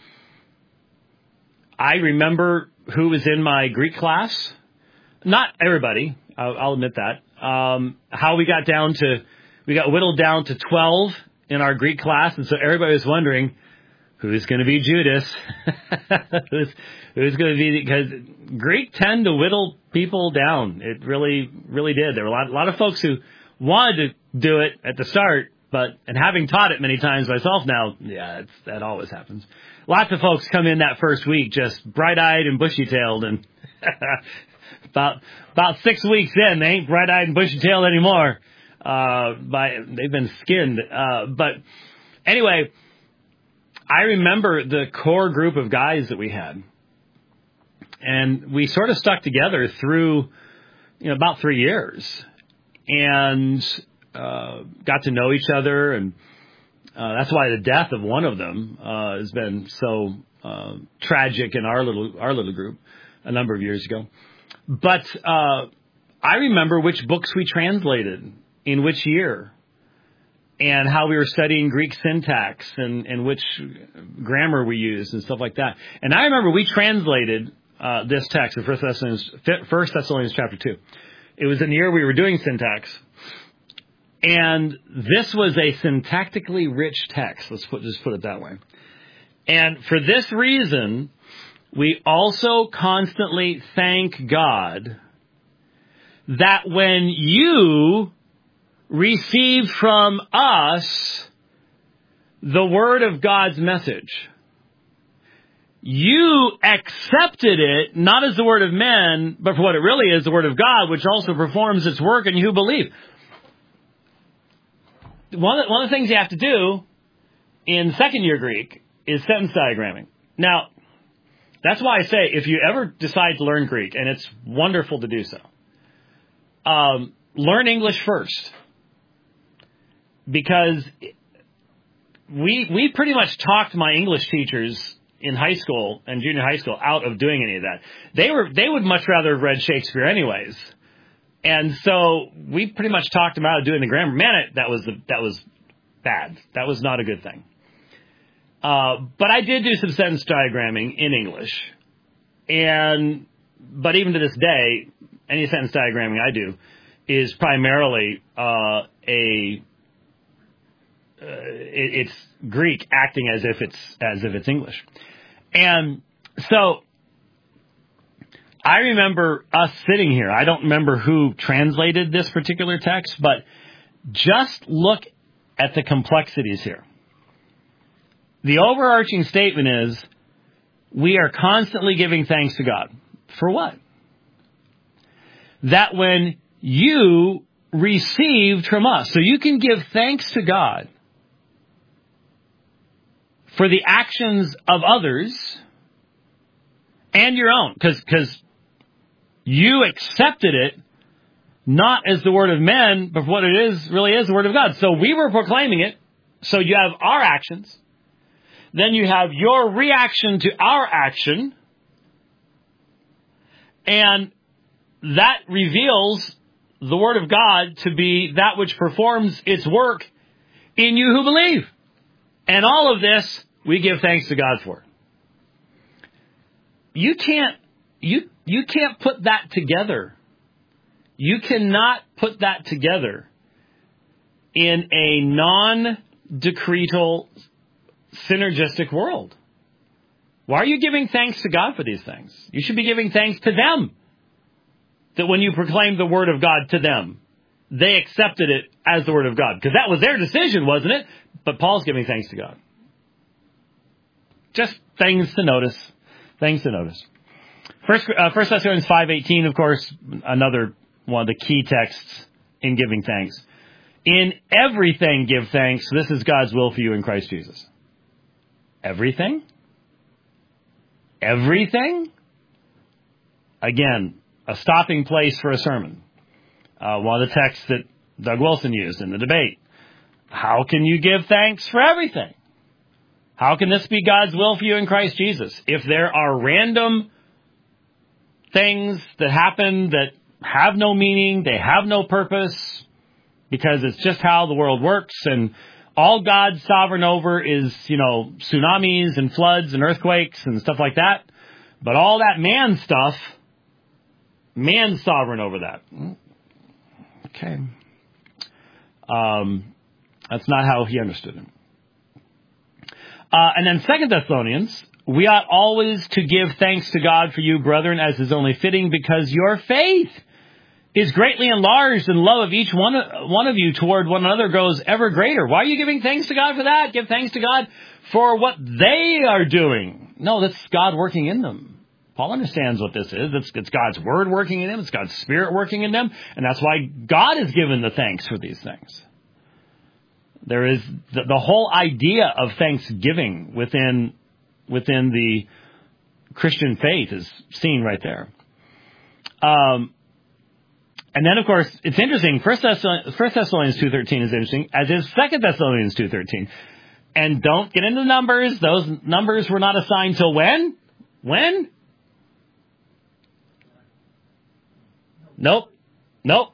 I remember who was in my Greek class. Not everybody, I'll, I'll admit that. Um, how we got down to, we got whittled down to twelve in our Greek class. And so everybody was wondering, who's going to be Judas? who's who's going to be, because Greek tend to whittle people down. It really, really did. There were a lot, a lot of folks who wanted to do it at the start, but, and having taught it many times myself now, yeah, it's, that always happens. Lots of folks come in that first week just bright-eyed and bushy-tailed, and about, about six weeks in, they ain't bright-eyed and bushy-tailed anymore. Uh, by, they've been skinned. Uh, but anyway, I remember the core group of guys that we had, and we sort of stuck together through, you know, about three years, and uh, got to know each other, and uh, that's why the death of one of them uh, has been so uh, tragic in our little our little group a number of years ago. But uh, I remember which books we translated in which year, and how we were studying Greek syntax, and, and which grammar we used and stuff like that. And I remember we translated uh, this text in First Thessalonians, First Thessalonians chapter two. It was in the year we were doing syntax. And this was a syntactically rich text. Let's put, just put it that way. And for this reason, we also constantly thank God that when you received from us the word of God's message, you accepted it not as the word of men, but for what it really is, the word of God, which also performs its work in you who believe. One of, the, one of the things you have to do in second year Greek is sentence diagramming. Now, that's why I say if you ever decide to learn Greek, and it's wonderful to do so, um, learn English first. Because we we pretty much talked my English teachers in high school and junior high school out of doing any of that. They were they would much rather have read Shakespeare anyways. And so we pretty much talked them out of doing the grammar. Man, it, that was the, that was bad. That was not a good thing. Uh, but I did do some sentence diagramming in English. And but even to this day, any sentence diagramming I do is primarily uh, a it, it's Greek acting as if it's as if it's English. And so I remember us sitting here. I don't remember who translated this particular text, but just look at the complexities here. The overarching statement is, we are constantly giving thanks to God. For what? That when you received from us, so you can give thanks to God for the actions of others and your own, because because you accepted it not as the word of men, but what it is really is the word of God. So we were proclaiming it. So you have our actions. Then you have your reaction to our action. And that reveals the word of God to be that which performs its work in you who believe. And all of this, we give thanks to God for. You can't, you, you can't put that together. You cannot put that together in a non-decretal, synergistic world. Why are you giving thanks to God for these things? You should be giving thanks to them. That when you proclaimed the word of God to them, they accepted it as the word of God. Because that was their decision, wasn't it? But Paul's giving thanks to God. Just things to notice. Things to notice. First, uh, First Thessalonians five eighteen, of course, another one of the key texts in giving thanks. In everything give thanks. This is God's will for you in Christ Jesus. Everything? Everything? Again, a stopping place for a sermon. Uh, one of the texts that Doug Wilson used in the debate. How can you give thanks for everything? How can this be God's will for you in Christ Jesus? If there are random things that happen that have no meaning, they have no purpose, because it's just how the world works, and all God's sovereign over is, you know, tsunamis and floods and earthquakes and stuff like that. But all that man stuff, man's sovereign over that. Okay. Um, that's not how he understood it. Uh, and then Second Thessalonians, we ought always to give thanks to God for you, brethren, as is only fitting, because your faith is greatly enlarged, and love of each one, one of you toward one another grows ever greater. Why are you giving thanks to God for that? Give thanks to God for what they are doing. No, that's God working in them. Paul understands what this is. It's, it's God's word working in them. It's God's spirit working in them. And that's why God is given the thanks for these things. There is the, the whole idea of thanksgiving within, within the Christian faith is seen right there. Um, And then, of course, it's interesting. First Thessalonians two thirteen is interesting, as is Second Thessalonians two thirteen. And don't get into numbers. Those numbers were not assigned till when? When? Nope. Nope.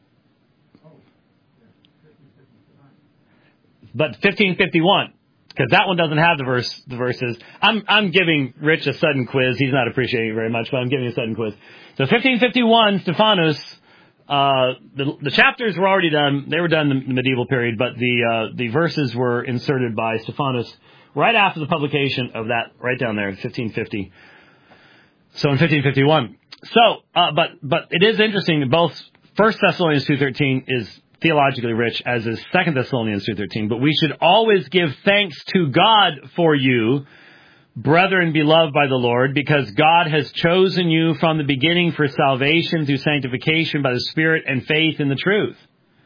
But fifteen fifty-one, because that one doesn't have the verse. The verses. I'm I'm giving Rich a sudden quiz. He's not appreciating it very much, but I'm giving a sudden quiz. So fifteen fifty-one, Stephanus. Uh, the, the chapters were already done. They were done in the medieval period, but the uh, the verses were inserted by Stephanus right after the publication of that, right down there in fifteen fifty. So in fifteen fifty-one. So, uh, but but it is interesting that both First Thessalonians two thirteen is theologically rich, as is Second Thessalonians two thirteen. But we should always give thanks to God for you, brethren beloved by the Lord, because God has chosen you from the beginning for salvation through sanctification by the Spirit and faith in the truth.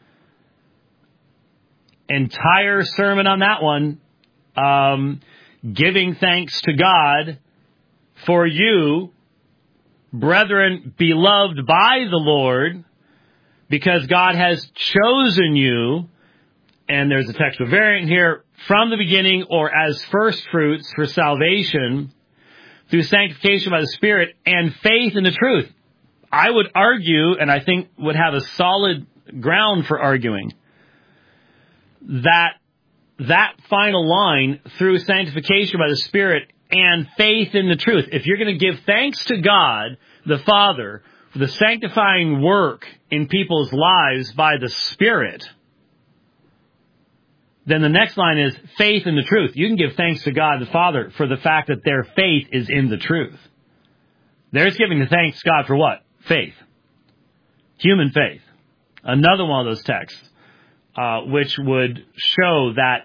Entire sermon on that one. Um, giving thanks to God for you, brethren beloved by the Lord, because God has chosen you, and there's a textual variant here, from the beginning or as first fruits for salvation through sanctification by the Spirit and faith in the truth. I would argue, and I think would have a solid ground for arguing, that that final line, through sanctification by the Spirit and faith in the truth, if you're going to give thanks to God, the Father, for the sanctifying work in people's lives by the Spirit, then the next line is faith in the truth. You can give thanks to God the Father for the fact that their faith is in the truth. There's giving the thanks to God for what? Faith. Human faith. Another one of those texts, uh, which would show that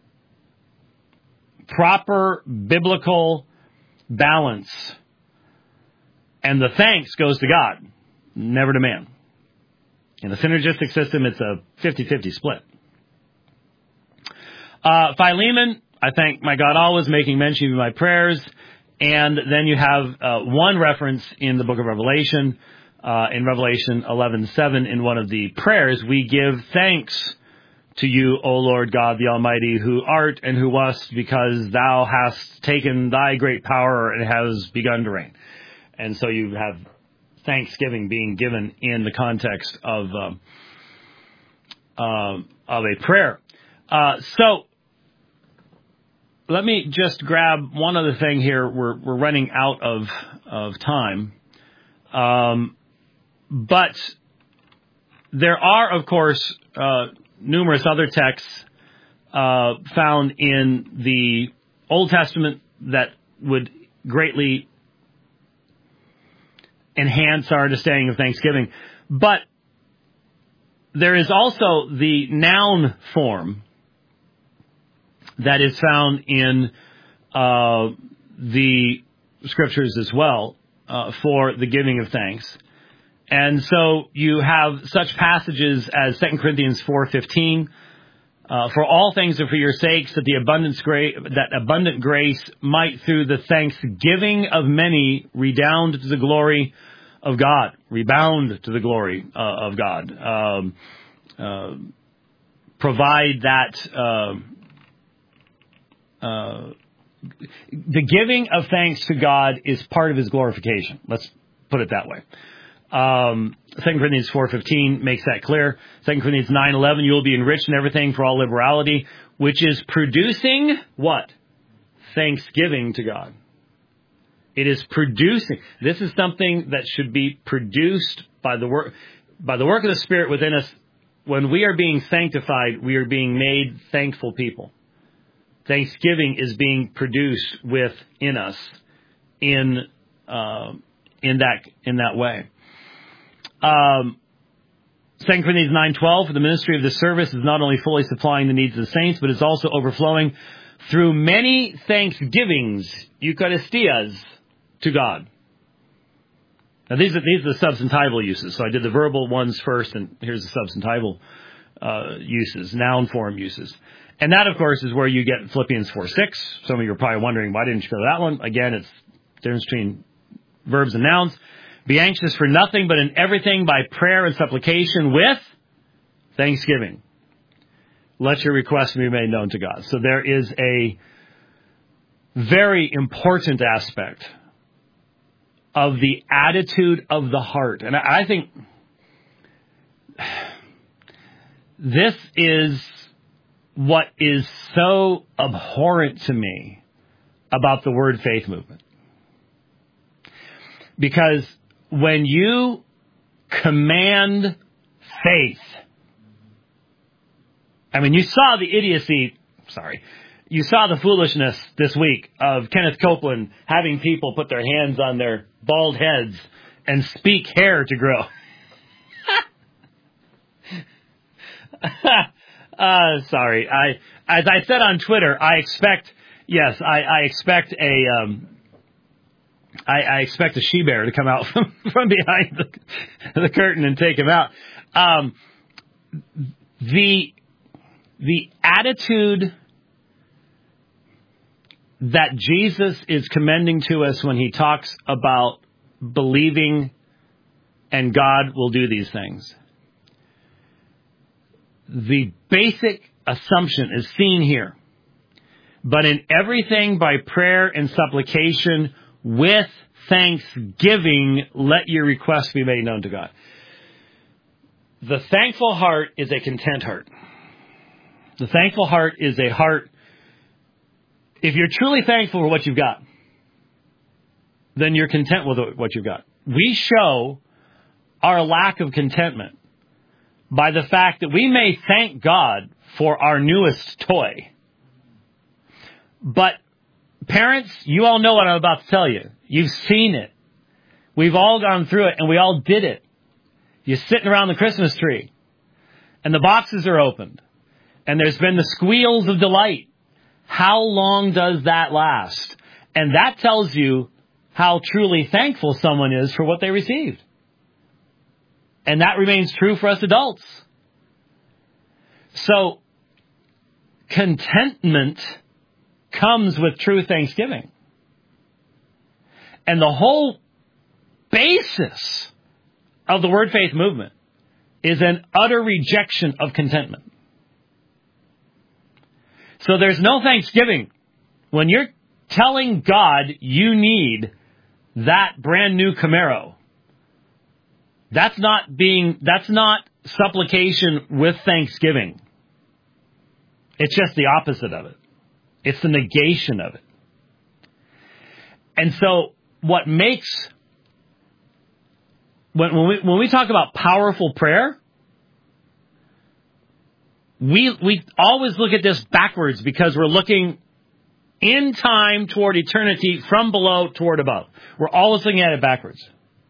proper biblical balance. And the thanks goes to God, never to man. In the synergistic system, it's a fifty-fifty split. Uh, Philemon, I thank my God always, making mention of my prayers. And then you have uh, one reference in the book of Revelation, uh, in Revelation eleven seven, in one of the prayers, we give thanks to you, O Lord God the Almighty, who art and who wast, because thou hast taken thy great power and has begun to reign. And so you have thanksgiving being given in the context of um, uh, of a prayer. Uh, so let me just grab one other thing here. We're we're running out of of time, um, but there are, of course, uh, numerous other texts uh, found in the Old Testament that would greatly enhance our understanding of Thanksgiving. But there is also the noun form that is found in uh, the Scriptures as well uh, for the giving of thanks. And so you have such passages as Second Corinthians four fifteen, uh, for all things are for your sakes, that the abundance gra- that abundant grace might through the thanksgiving of many redound to the glory of God, rebound to the glory uh, of God, um, uh, provide that uh, uh, the giving of thanks to God is part of His glorification. Let's put it that way. Um, Second Corinthians four fifteen makes that clear. Second Corinthians nine eleven, you will be enriched in everything for all liberality, which is producing what? Thanksgiving to God. It is producing. This is something that should be produced by the work, by the work of the Spirit within us. When we are being sanctified, we are being made thankful people. Thanksgiving is being produced within us in uh, in that in that way. Um, Second Corinthians nine twelve, for the ministry of the service is not only fully supplying the needs of the saints, but is also overflowing through many thanksgivings, Eucharistias, to God. Now these are these are the substantival uses. So I did the verbal ones first, and here's the substantival uh, uses, noun form uses. And that, of course, is where you get Philippians four six. Some of you are probably wondering, why didn't you go to that one? Again, it's the difference between verbs and nouns. Be anxious for nothing, but in everything by prayer and supplication with thanksgiving. Let your requests be made known to God. So there is a very important aspect of the attitude of the heart. And I think this is what is so abhorrent to me about the word faith movement. Because when you command faith, I mean, you saw the idiocy, sorry, you saw the foolishness this week of Kenneth Copeland having people put their hands on their bald heads and speak hair to grow. uh, sorry, I, as I said on Twitter, I expect, yes, I, I expect a, um, I, I expect a she-bear to come out from, from behind the, the curtain and take him out. Um, the the attitude that Jesus is commending to us when he talks about believing and God will do these things. The basic assumption is seen here. But in everything by prayer and supplication with thanksgiving, let your requests be made known to God. The thankful heart is a content heart. The thankful heart is a heart, if you're truly thankful for what you've got, then you're content with what you've got. We show our lack of contentment by the fact that we may thank God for our newest toy. But parents, you all know what I'm about to tell you. You've seen it. We've all gone through it, and we all did it. You're sitting around the Christmas tree, and the boxes are opened, and there's been the squeals of delight. How long does that last? And that tells you how truly thankful someone is for what they received. And that remains true for us adults. So, contentment comes with true thanksgiving. And the whole basis of the Word Faith movement is an utter rejection of contentment. So there's no thanksgiving when you're telling God you need that brand new Camaro. That's not being, that's not supplication with thanksgiving. It's just the opposite of it. It's the negation of it. And so what makes, when, when we, when we talk about powerful prayer, we, we always look at this backwards because we're looking in time toward eternity from below toward above. We're always looking at it backwards.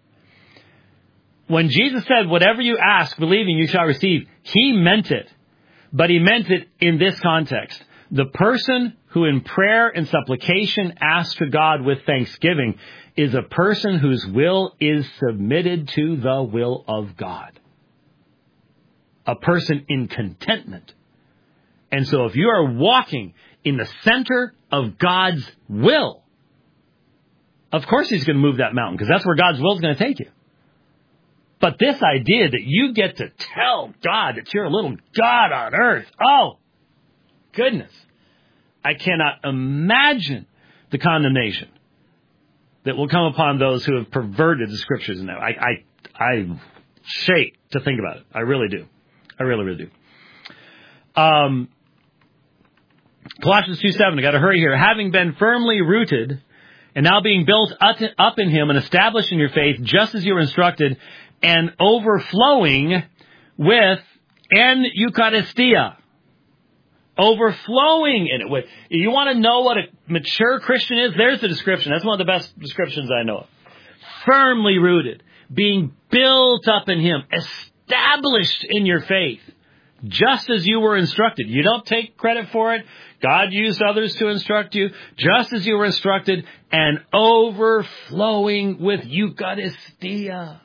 When Jesus said, whatever you ask, believing you shall receive, he meant it. But he meant it in this context. The person who in prayer and supplication asks to God with thanksgiving is a person whose will is submitted to the will of God. A person in contentment. And so if you are walking in the center of God's will, of course he's going to move that mountain, because that's where God's will is going to take you. But this idea that you get to tell God that you're a little God on earth, oh, goodness. I cannot imagine the condemnation that will come upon those who have perverted the Scriptures in that. I, I, I shake to think about it. I really do. I really, really do. Um, Colossians two seven, I got to hurry here. Having been firmly rooted and now being built up in him and established in your faith, just as you were instructed, and overflowing with en Eucharistia. Overflowing in it. You want to know what a mature Christian is? There's the description. That's one of the best descriptions I know of. Firmly rooted. Being built up in him. Established in your faith. Just as you were instructed. You don't take credit for it. God used others to instruct you. Just as you were instructed. And overflowing with Eucharistia.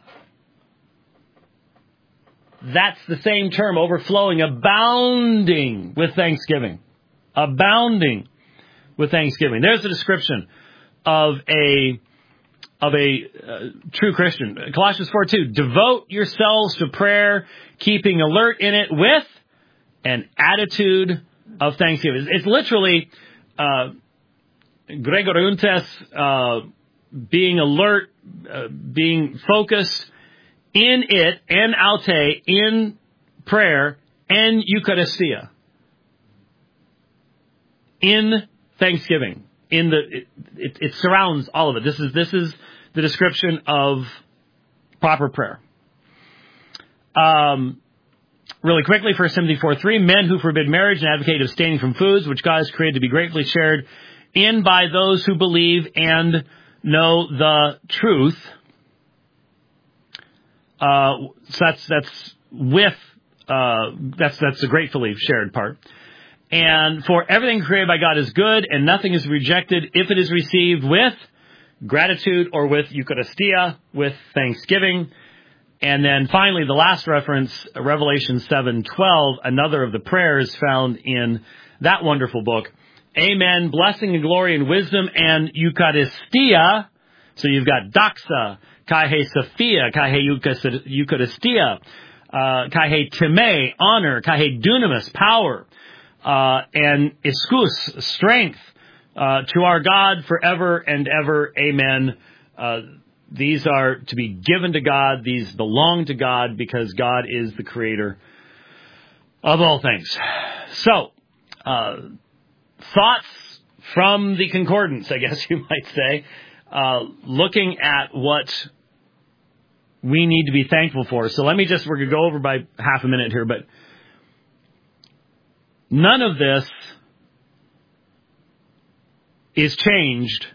That's the same term, overflowing, abounding with thanksgiving. Abounding with thanksgiving. There's a description of a of a uh, true Christian. Colossians four two, devote yourselves to prayer, keeping alert in it with an attitude of thanksgiving. It's literally uh, Gregoriuntes, uh, being alert, uh, being focused, in it, en aute, in prayer, en Eucharistia. In thanksgiving. In the, it, it, it surrounds all of it. This is, this is the description of proper prayer. Um, really quickly, First Timothy four three, men who forbid marriage and advocate abstaining from foods which God has created to be gratefully shared in by those who believe and know the truth. Uh, so that's, that's with, uh, that's, that's the gratefully shared part. And for everything created by God is good, and nothing is rejected if it is received with gratitude or with Eucharistia, with thanksgiving. And then finally, the last reference, Revelation seven twelve, another of the prayers found in that wonderful book. Amen, blessing and glory and wisdom and Eucharistia. So you've got doxa, kai he sophia, kai he Eucharistia, uh, kai he time, honor, kai he dunamis, power, uh, and ischus, strength, uh, to our God forever and ever. Amen. Uh, these are to be given to God. These belong to God because God is the creator of all things. So, uh, thoughts from the concordance, I guess you might say. Uh, looking at what we need to be thankful for. So let me just, we're going to go over by half a minute here, but none of this is changed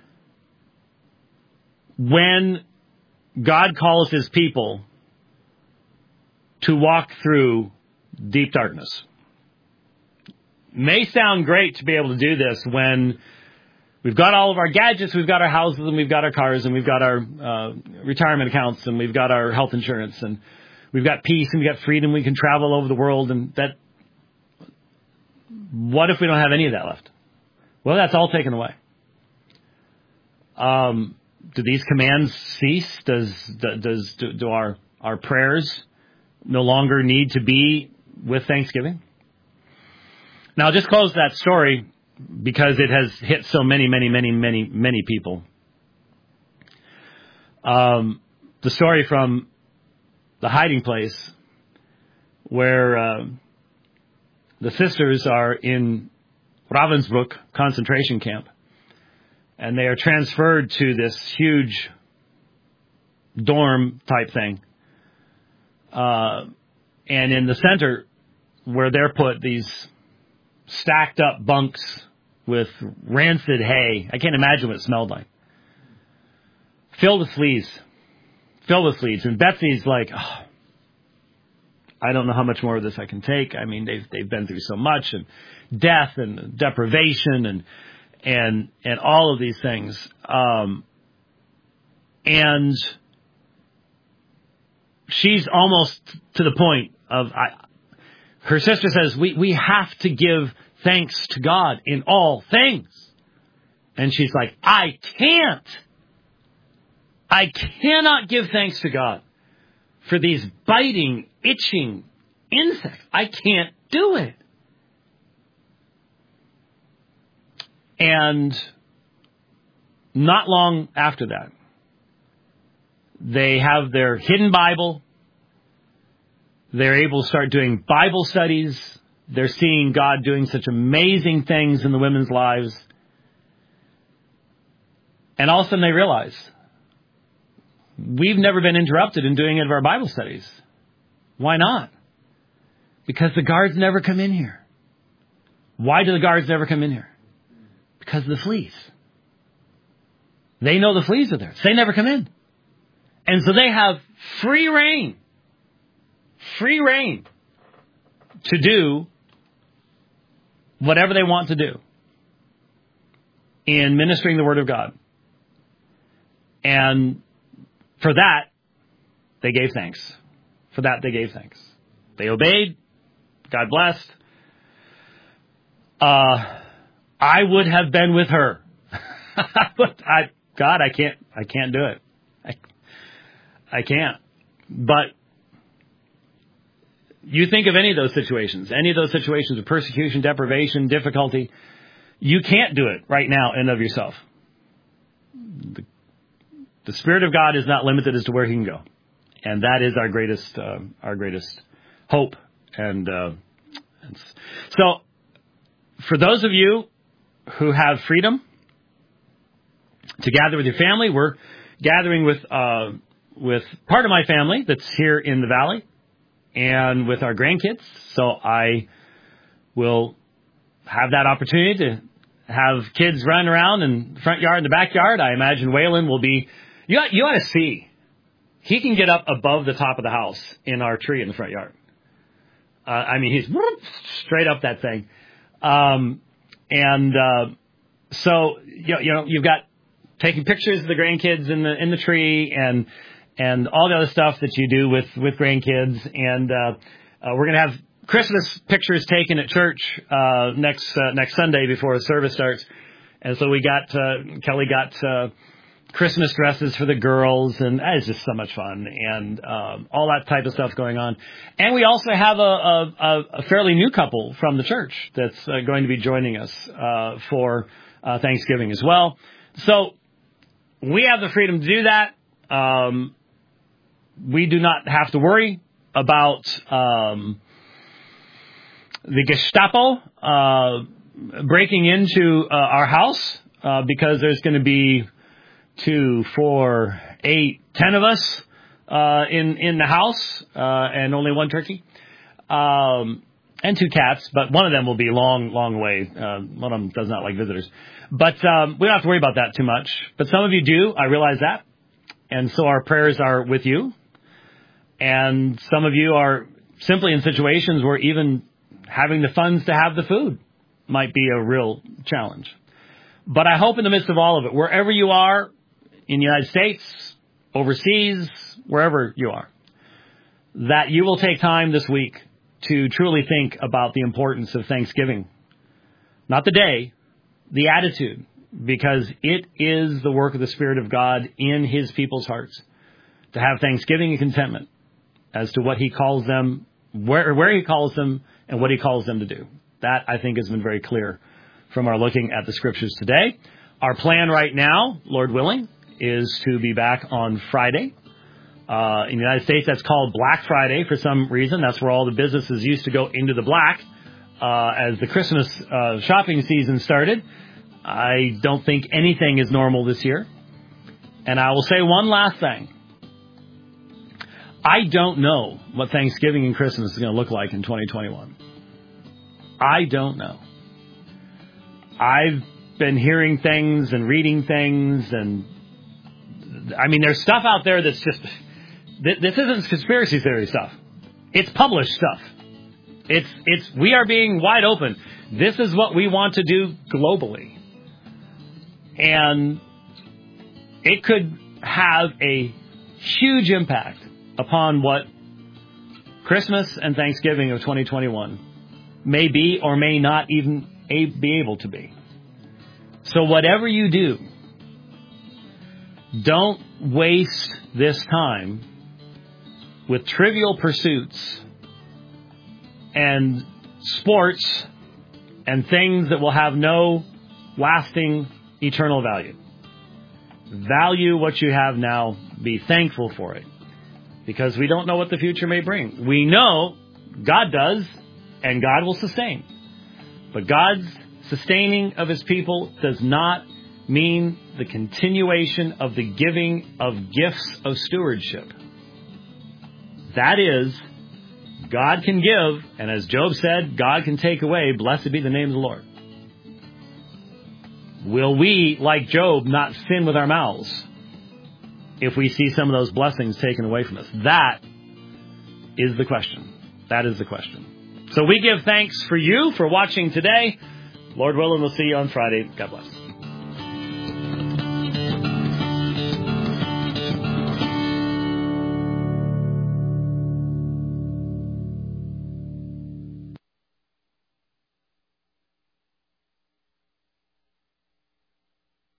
when God calls his people to walk through deep darkness. May sound great to be able to do this when we've got all of our gadgets, we've got our houses, and we've got our cars, and we've got our uh, retirement accounts, and we've got our health insurance, and we've got peace, and we've got freedom. We can travel over the world, and that. What if we don't have any of that left? Well, that's all taken away. Um, do these commands cease? Does does do, do our our prayers no longer need to be with thanksgiving? Now, I'll just close that story because it has hit so many, many, many, many, many people. Um, the story from the hiding place where uh, the sisters are in Ravensbrück concentration camp, and they are transferred to this huge dorm type thing. Uh, and in the center where they're put, these stacked up bunks with rancid hay. I can't imagine what it smelled like. Filled with fleas. Filled with fleas. And Betsy's like, oh, I don't know how much more of this I can take. I mean, they've they've been through so much, and death and deprivation and and and all of these things. Um, and she's almost to the point of I, her sister says, we, we have to give thanks to God in all things. And she's like, I can't. I cannot give thanks to God for these biting, itching insects. I can't do it. And not long after that, they have their hidden Bible. They're able to start doing Bible studies. They're seeing God doing such amazing things in the women's lives. And all of a sudden they realize, we've never been interrupted in doing any of our Bible studies. Why not? Because the guards never come in here. Why do the guards never come in here? Because of the fleas. They know the fleas are there. So they never come in. And so they have free reign. Free reign to do whatever they want to do in ministering the Word of God. And for that, they gave thanks. For that, they gave thanks. They obeyed. God blessed. Uh, I would have been with her. I, God, I can't, I can't do it. I, I can't. But you think of any of those situations, any of those situations of persecution, deprivation, difficulty, you can't do it right now in and of yourself. The, the Spirit of God is not limited as to where He can go. And that is our greatest, uh, our greatest hope. And, uh, and so for those of you who have freedom to gather with your family, we're gathering with, uh, with part of my family that's here in the valley, and with our grandkids. So I will have that opportunity to have kids run around in the front yard and the backyard. I imagine Waylon will be, you ought, you ought to see, he can get up above the top of the house in our tree in the front yard. Uh, I mean, he's whoop, straight up that thing. Um, and uh, so, you know, you know, you've got taking pictures of the grandkids in the in the tree, and and all the other stuff that you do with, with grandkids. And uh, uh, we're going to have Christmas pictures taken at church uh, next uh, next Sunday before the service starts. And so we got, uh, Kelly got uh, Christmas dresses for the girls, and it's just so much fun, and um, all that type of stuff going on. And we also have a, a, a fairly new couple from the church that's uh, going to be joining us uh, for uh, Thanksgiving as well. So we have the freedom to do that. Um, we do not have to worry about um, the Gestapo uh, breaking into uh, our house uh, because there's going to be two, four, eight, ten of us uh, in in the house, uh, and only one turkey, um, and two cats. But one of them will be long, long away. Uh, one of them does not like visitors. But um, we don't have to worry about that too much. But some of you do. I realize that, and so our prayers are with you. And some of you are simply in situations where even having the funds to have the food might be a real challenge. But I hope in the midst of all of it, wherever you are, in the United States, overseas, wherever you are, that you will take time this week to truly think about the importance of Thanksgiving. Not the day, the attitude, because it is the work of the Spirit of God in His people's hearts to have thanksgiving and contentment as to what He calls them, where, where He calls them, and what He calls them to do. That, I think, has been very clear from our looking at the Scriptures today. Our plan right now, Lord willing, is to be back on Friday. Uh, in the United States, that's called Black Friday for some reason. That's where all the businesses used to go into the black uh, as the Christmas uh, shopping season started. I don't think anything is normal this year. And I will say one last thing. I don't know what Thanksgiving and Christmas is going to look like in twenty twenty-one. I don't know. I've been hearing things and reading things, and I mean, there's stuff out there that's just, this isn't conspiracy theory stuff. It's published stuff. It's, it's, we are being wide open. This is what we want to do globally. And it could have a huge impact upon what Christmas and Thanksgiving of twenty twenty-one may be or may not even be able to be. So whatever you do, don't waste this time with trivial pursuits and sports and things that will have no lasting eternal value. Value what you have now. Be thankful for it. Because we don't know what the future may bring. We know God does, and God will sustain. But God's sustaining of His people does not mean the continuation of the giving of gifts of stewardship. That is, God can give, and as Job said, God can take away. Blessed be the name of the Lord. Will we, like Job, not sin with our mouths if we see some of those blessings taken away from us? That is the question. That is the question. So we give thanks for you for watching today. Lord willing, we'll see you on Friday. God bless.